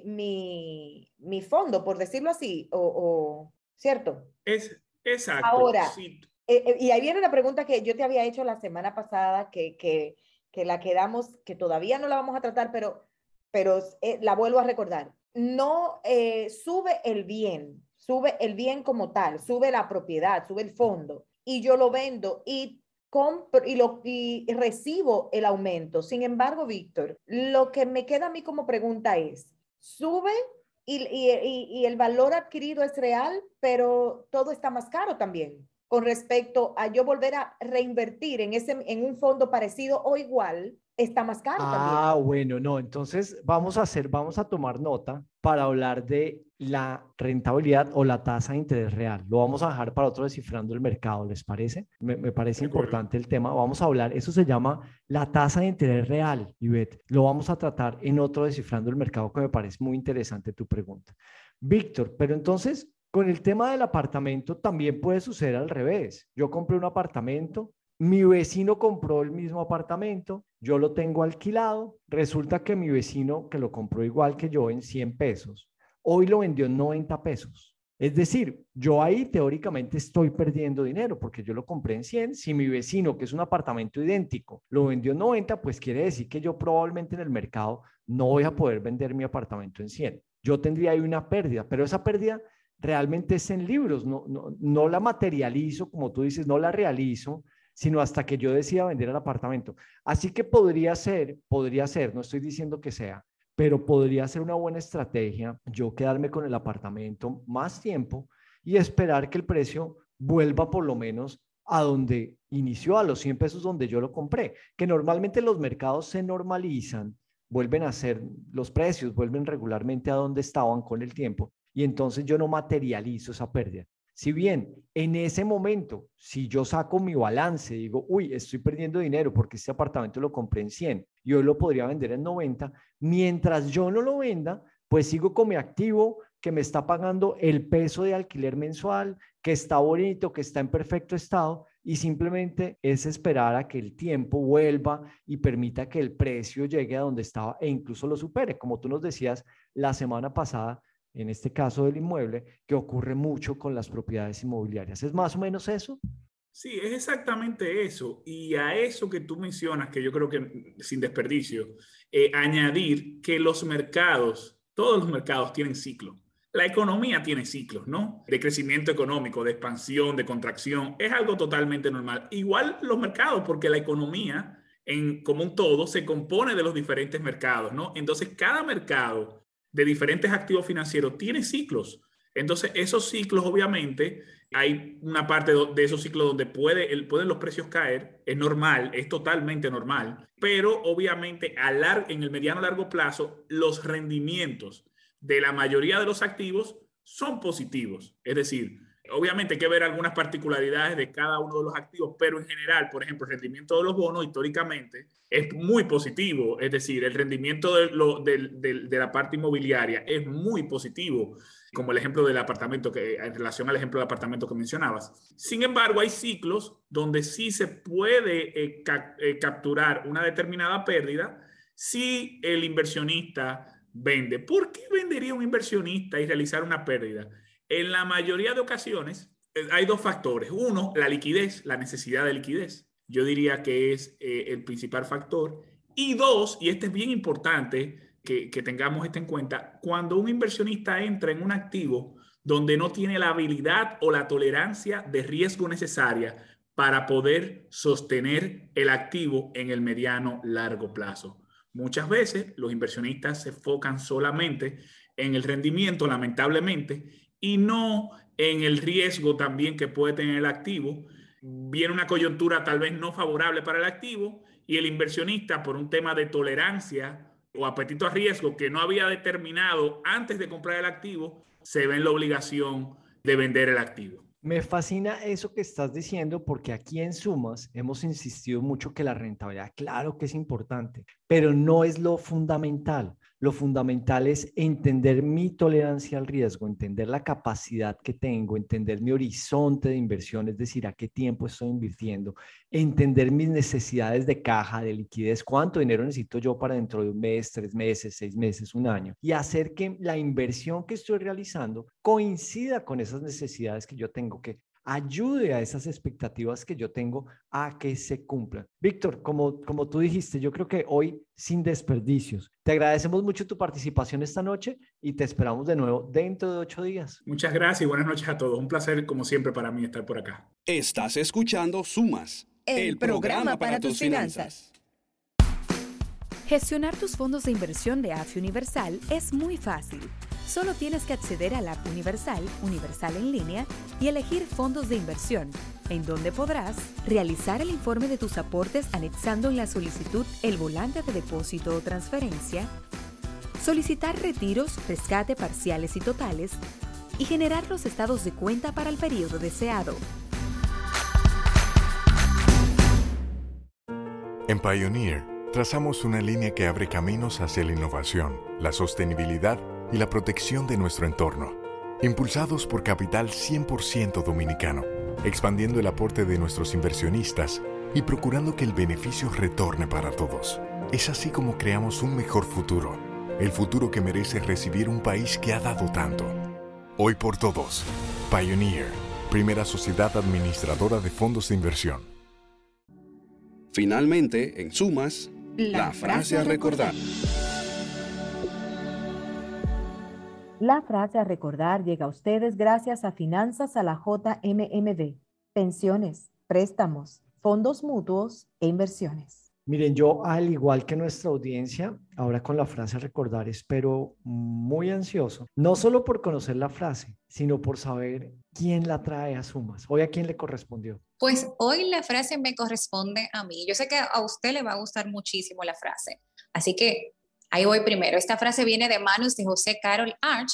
mi, mi fondo, por decirlo así, o, o ¿cierto? Es, exacto. Ahora, sí. eh, y ahí viene la pregunta que yo te había hecho la semana pasada, que, que, que la quedamos, que todavía no la vamos a tratar, pero, pero eh, la vuelvo a recordar. No eh, sube el bien, sube el bien como tal, sube la propiedad, sube el fondo, y yo lo vendo y compro y, lo, y recibo el aumento. Sin embargo, Víctor, lo que me queda a mí como pregunta es, sube y, y, y, y el valor adquirido es real, pero todo está más caro también con respecto a yo volver a reinvertir en, ese, en un fondo parecido o igual, está más caro ah, también. Ah, bueno, no, entonces vamos a hacer, vamos a tomar nota para hablar de la rentabilidad o la tasa de interés real. Lo vamos a dejar para otro Descifrando el Mercado, ¿les parece? Me, me parece importante el tema. Vamos a hablar, eso se llama la tasa de interés real, Ivette. Lo vamos a tratar en otro Descifrando el Mercado, que me parece muy interesante tu pregunta. Víctor, pero entonces, con el tema del apartamento también puede suceder al revés. Yo compré un apartamento, mi vecino compró el mismo apartamento, yo lo tengo alquilado, resulta que mi vecino que lo compró igual que yo en cien pesos, hoy lo vendió en noventa pesos. Es decir, yo ahí teóricamente estoy perdiendo dinero porque yo lo compré en cien. Si mi vecino, que es un apartamento idéntico, lo vendió en noventa, pues quiere decir que yo probablemente en el mercado no voy a poder vender mi apartamento en cien. Yo tendría ahí una pérdida, pero esa pérdida realmente es en libros, no, no, no la materializo, como tú dices, no la realizo, sino hasta que yo decida vender el apartamento. Así que podría ser, podría ser, no estoy diciendo que sea, pero podría ser una buena estrategia yo quedarme con el apartamento más tiempo y esperar que el precio vuelva por lo menos a donde inició, a los cien pesos donde yo lo compré, que normalmente los mercados se normalizan, vuelven a ser, los precios vuelven regularmente a donde estaban con el tiempo. y entonces yo no materializo esa pérdida. Si bien en ese momento, si yo saco mi balance y digo, uy, estoy perdiendo dinero porque este apartamento lo compré en cien y hoy lo podría vender en noventa, mientras yo no lo venda, pues sigo con mi activo que me está pagando el peso de alquiler mensual, que está bonito, que está en perfecto estado, y simplemente es esperar a que el tiempo vuelva y permita que el precio llegue a donde estaba e incluso lo supere. Como tú nos decías la semana pasada, en este caso del inmueble, que ocurre mucho con las propiedades inmobiliarias. ¿Es más o menos eso? Sí, es exactamente eso. Y a eso que tú mencionas, que yo creo que sin desperdicio, eh, añadir que los mercados, todos los mercados tienen ciclo. La economía tiene ciclos, ¿no? De crecimiento económico, de expansión, de contracción. Es algo totalmente normal. Igual los mercados, porque la economía, en, como un todo, se compone de los diferentes mercados, ¿no? Entonces, cada mercado de diferentes activos financieros tiene ciclos. Entonces, esos ciclos, obviamente, hay una parte de esos ciclos donde puede, el, pueden los precios caer. Es normal, es totalmente normal. Pero, obviamente, a lar, en el mediano largo plazo, los rendimientos de la mayoría de los activos son positivos. Es decir, obviamente hay que ver algunas particularidades de cada uno de los activos, pero en general, por ejemplo, el rendimiento de los bonos históricamente es muy positivo. Es decir, el rendimiento de, lo, de, de, de la parte inmobiliaria es muy positivo, como el ejemplo del apartamento, que, en relación al ejemplo del apartamento que mencionabas. Sin embargo, hay ciclos donde sí se puede eh, ca, eh, capturar una determinada pérdida si el inversionista vende. ¿Por qué vendería un inversionista y realizar una pérdida? En la mayoría de ocasiones eh, hay dos factores. Uno, la liquidez, la necesidad de liquidez. Yo diría que es eh, el principal factor. Y dos, y este es bien importante que, que tengamos esto en cuenta, cuando un inversionista entra en un activo donde no tiene la habilidad o la tolerancia de riesgo necesaria para poder sostener el activo en el mediano largo plazo. Muchas veces los inversionistas se enfocan solamente en el rendimiento, lamentablemente, y no en el riesgo también que puede tener el activo. Viene una coyuntura tal vez no favorable para el activo y el inversionista, por un tema de tolerancia o apetito a riesgo que no había determinado antes de comprar el activo, se ve en la obligación de vender el activo. Me fascina eso que estás diciendo porque aquí en Sumas hemos insistido mucho que la rentabilidad, claro que es importante, pero no es lo fundamental. Lo fundamental es entender mi tolerancia al riesgo, entender la capacidad que tengo, entender mi horizonte de inversión, es decir, a qué tiempo estoy invirtiendo, entender mis necesidades de caja, de liquidez, cuánto dinero necesito yo para dentro de un mes, tres meses, seis meses, un año, y hacer que la inversión que estoy realizando coincida con esas necesidades que yo tengo, que ayude a esas expectativas que yo tengo a que se cumplan. Víctor, como, como tú dijiste, yo creo que hoy sin desperdicios. Te agradecemos mucho tu participación esta noche y te esperamos de nuevo dentro de ocho días. Muchas gracias y buenas noches a todos. Un placer, como siempre, para mí estar por acá. Estás escuchando Sumas, el, el programa, programa para, para tus finanzas. finanzas. Gestionar tus fondos de inversión de A F I Universal es muy fácil. Solo tienes que acceder a la app Universal, Universal en línea, y elegir fondos de inversión, en donde podrás realizar el informe de tus aportes anexando en la solicitud el volante de depósito o transferencia, solicitar retiros, rescate parciales y totales, y generar los estados de cuenta para el periodo deseado. En Pioneer, trazamos una línea que abre caminos hacia la innovación, la sostenibilidad y la protección de nuestro entorno, impulsados por capital cien por ciento dominicano, expandiendo el aporte de nuestros inversionistas y procurando que el beneficio retorne para todos. Es así como creamos un mejor futuro, el futuro que merece recibir un país que ha dado tanto. Hoy por todos, Pioneer, primera sociedad administradora de fondos de inversión. Finalmente, en Sumas, la, la frase a recordar. La frase a recordar llega a ustedes gracias a Finanzas a la J M M D, pensiones, préstamos, fondos mutuos e inversiones. Miren, yo al igual que nuestra audiencia, ahora con la frase a recordar, espero muy ansioso, no solo por conocer la frase, sino por saber quién la trae a Sumas. Hoy, ¿a quién le correspondió? Pues hoy la frase me corresponde a mí. Yo sé que a usted le va a gustar muchísimo la frase, así que ahí voy primero. Esta frase viene de manos de José Carol Arch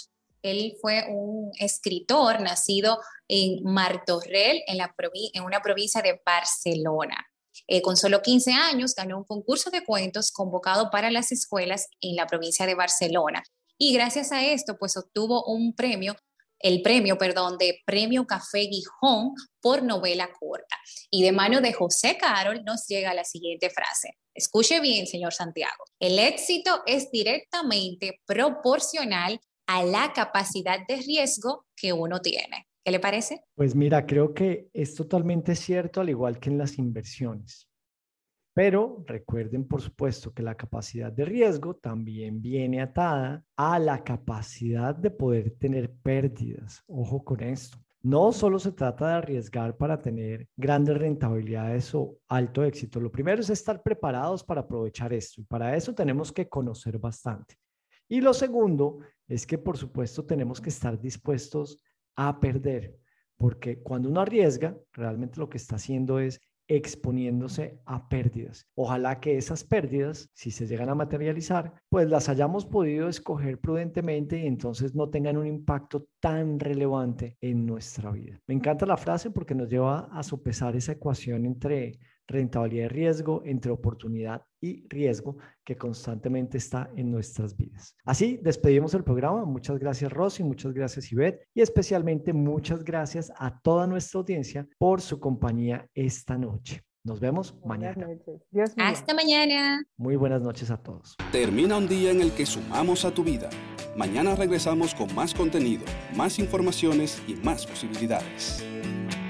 Él fue un escritor nacido en Martorell, en, la provi- en una provincia de Barcelona. Eh, con solo quince años ganó un concurso de cuentos convocado para las escuelas en la provincia de Barcelona. Y gracias a esto, pues obtuvo un premio, el premio, perdón, de Premio Café Gijón por novela corta. Y de mano de José Carol nos llega la siguiente frase. Escuche bien, señor Santiago. El éxito es directamente proporcional a la capacidad de riesgo que uno tiene. ¿Qué le parece? Pues mira, creo que es totalmente cierto, al igual que en las inversiones. Pero recuerden, por supuesto, que la capacidad de riesgo también viene atada a la capacidad de poder tener pérdidas. Ojo con esto. No solo se trata de arriesgar para tener grandes rentabilidades o alto éxito. Lo primero es estar preparados para aprovechar esto. Y para eso tenemos que conocer bastante. Y lo segundo es que, por supuesto, tenemos que estar dispuestos a perder, porque cuando uno arriesga, realmente lo que está haciendo es exponiéndose a pérdidas. Ojalá que esas pérdidas, si se llegan a materializar, pues las hayamos podido escoger prudentemente y entonces no tengan un impacto tan relevante en nuestra vida. Me encanta la frase porque nos lleva a sopesar esa ecuación entre rentabilidad y riesgo, entre oportunidad y riesgo que constantemente está en nuestras vidas. Así despedimos el programa. Muchas gracias, Rosy, muchas gracias, Ivette, y especialmente muchas gracias a toda nuestra audiencia por su compañía esta noche. Nos vemos mañana. Dios mío. Hasta mañana. Muy buenas noches a todos. Termina un día en el que sumamos a tu vida. Mañana regresamos con más contenido, más informaciones y más posibilidades.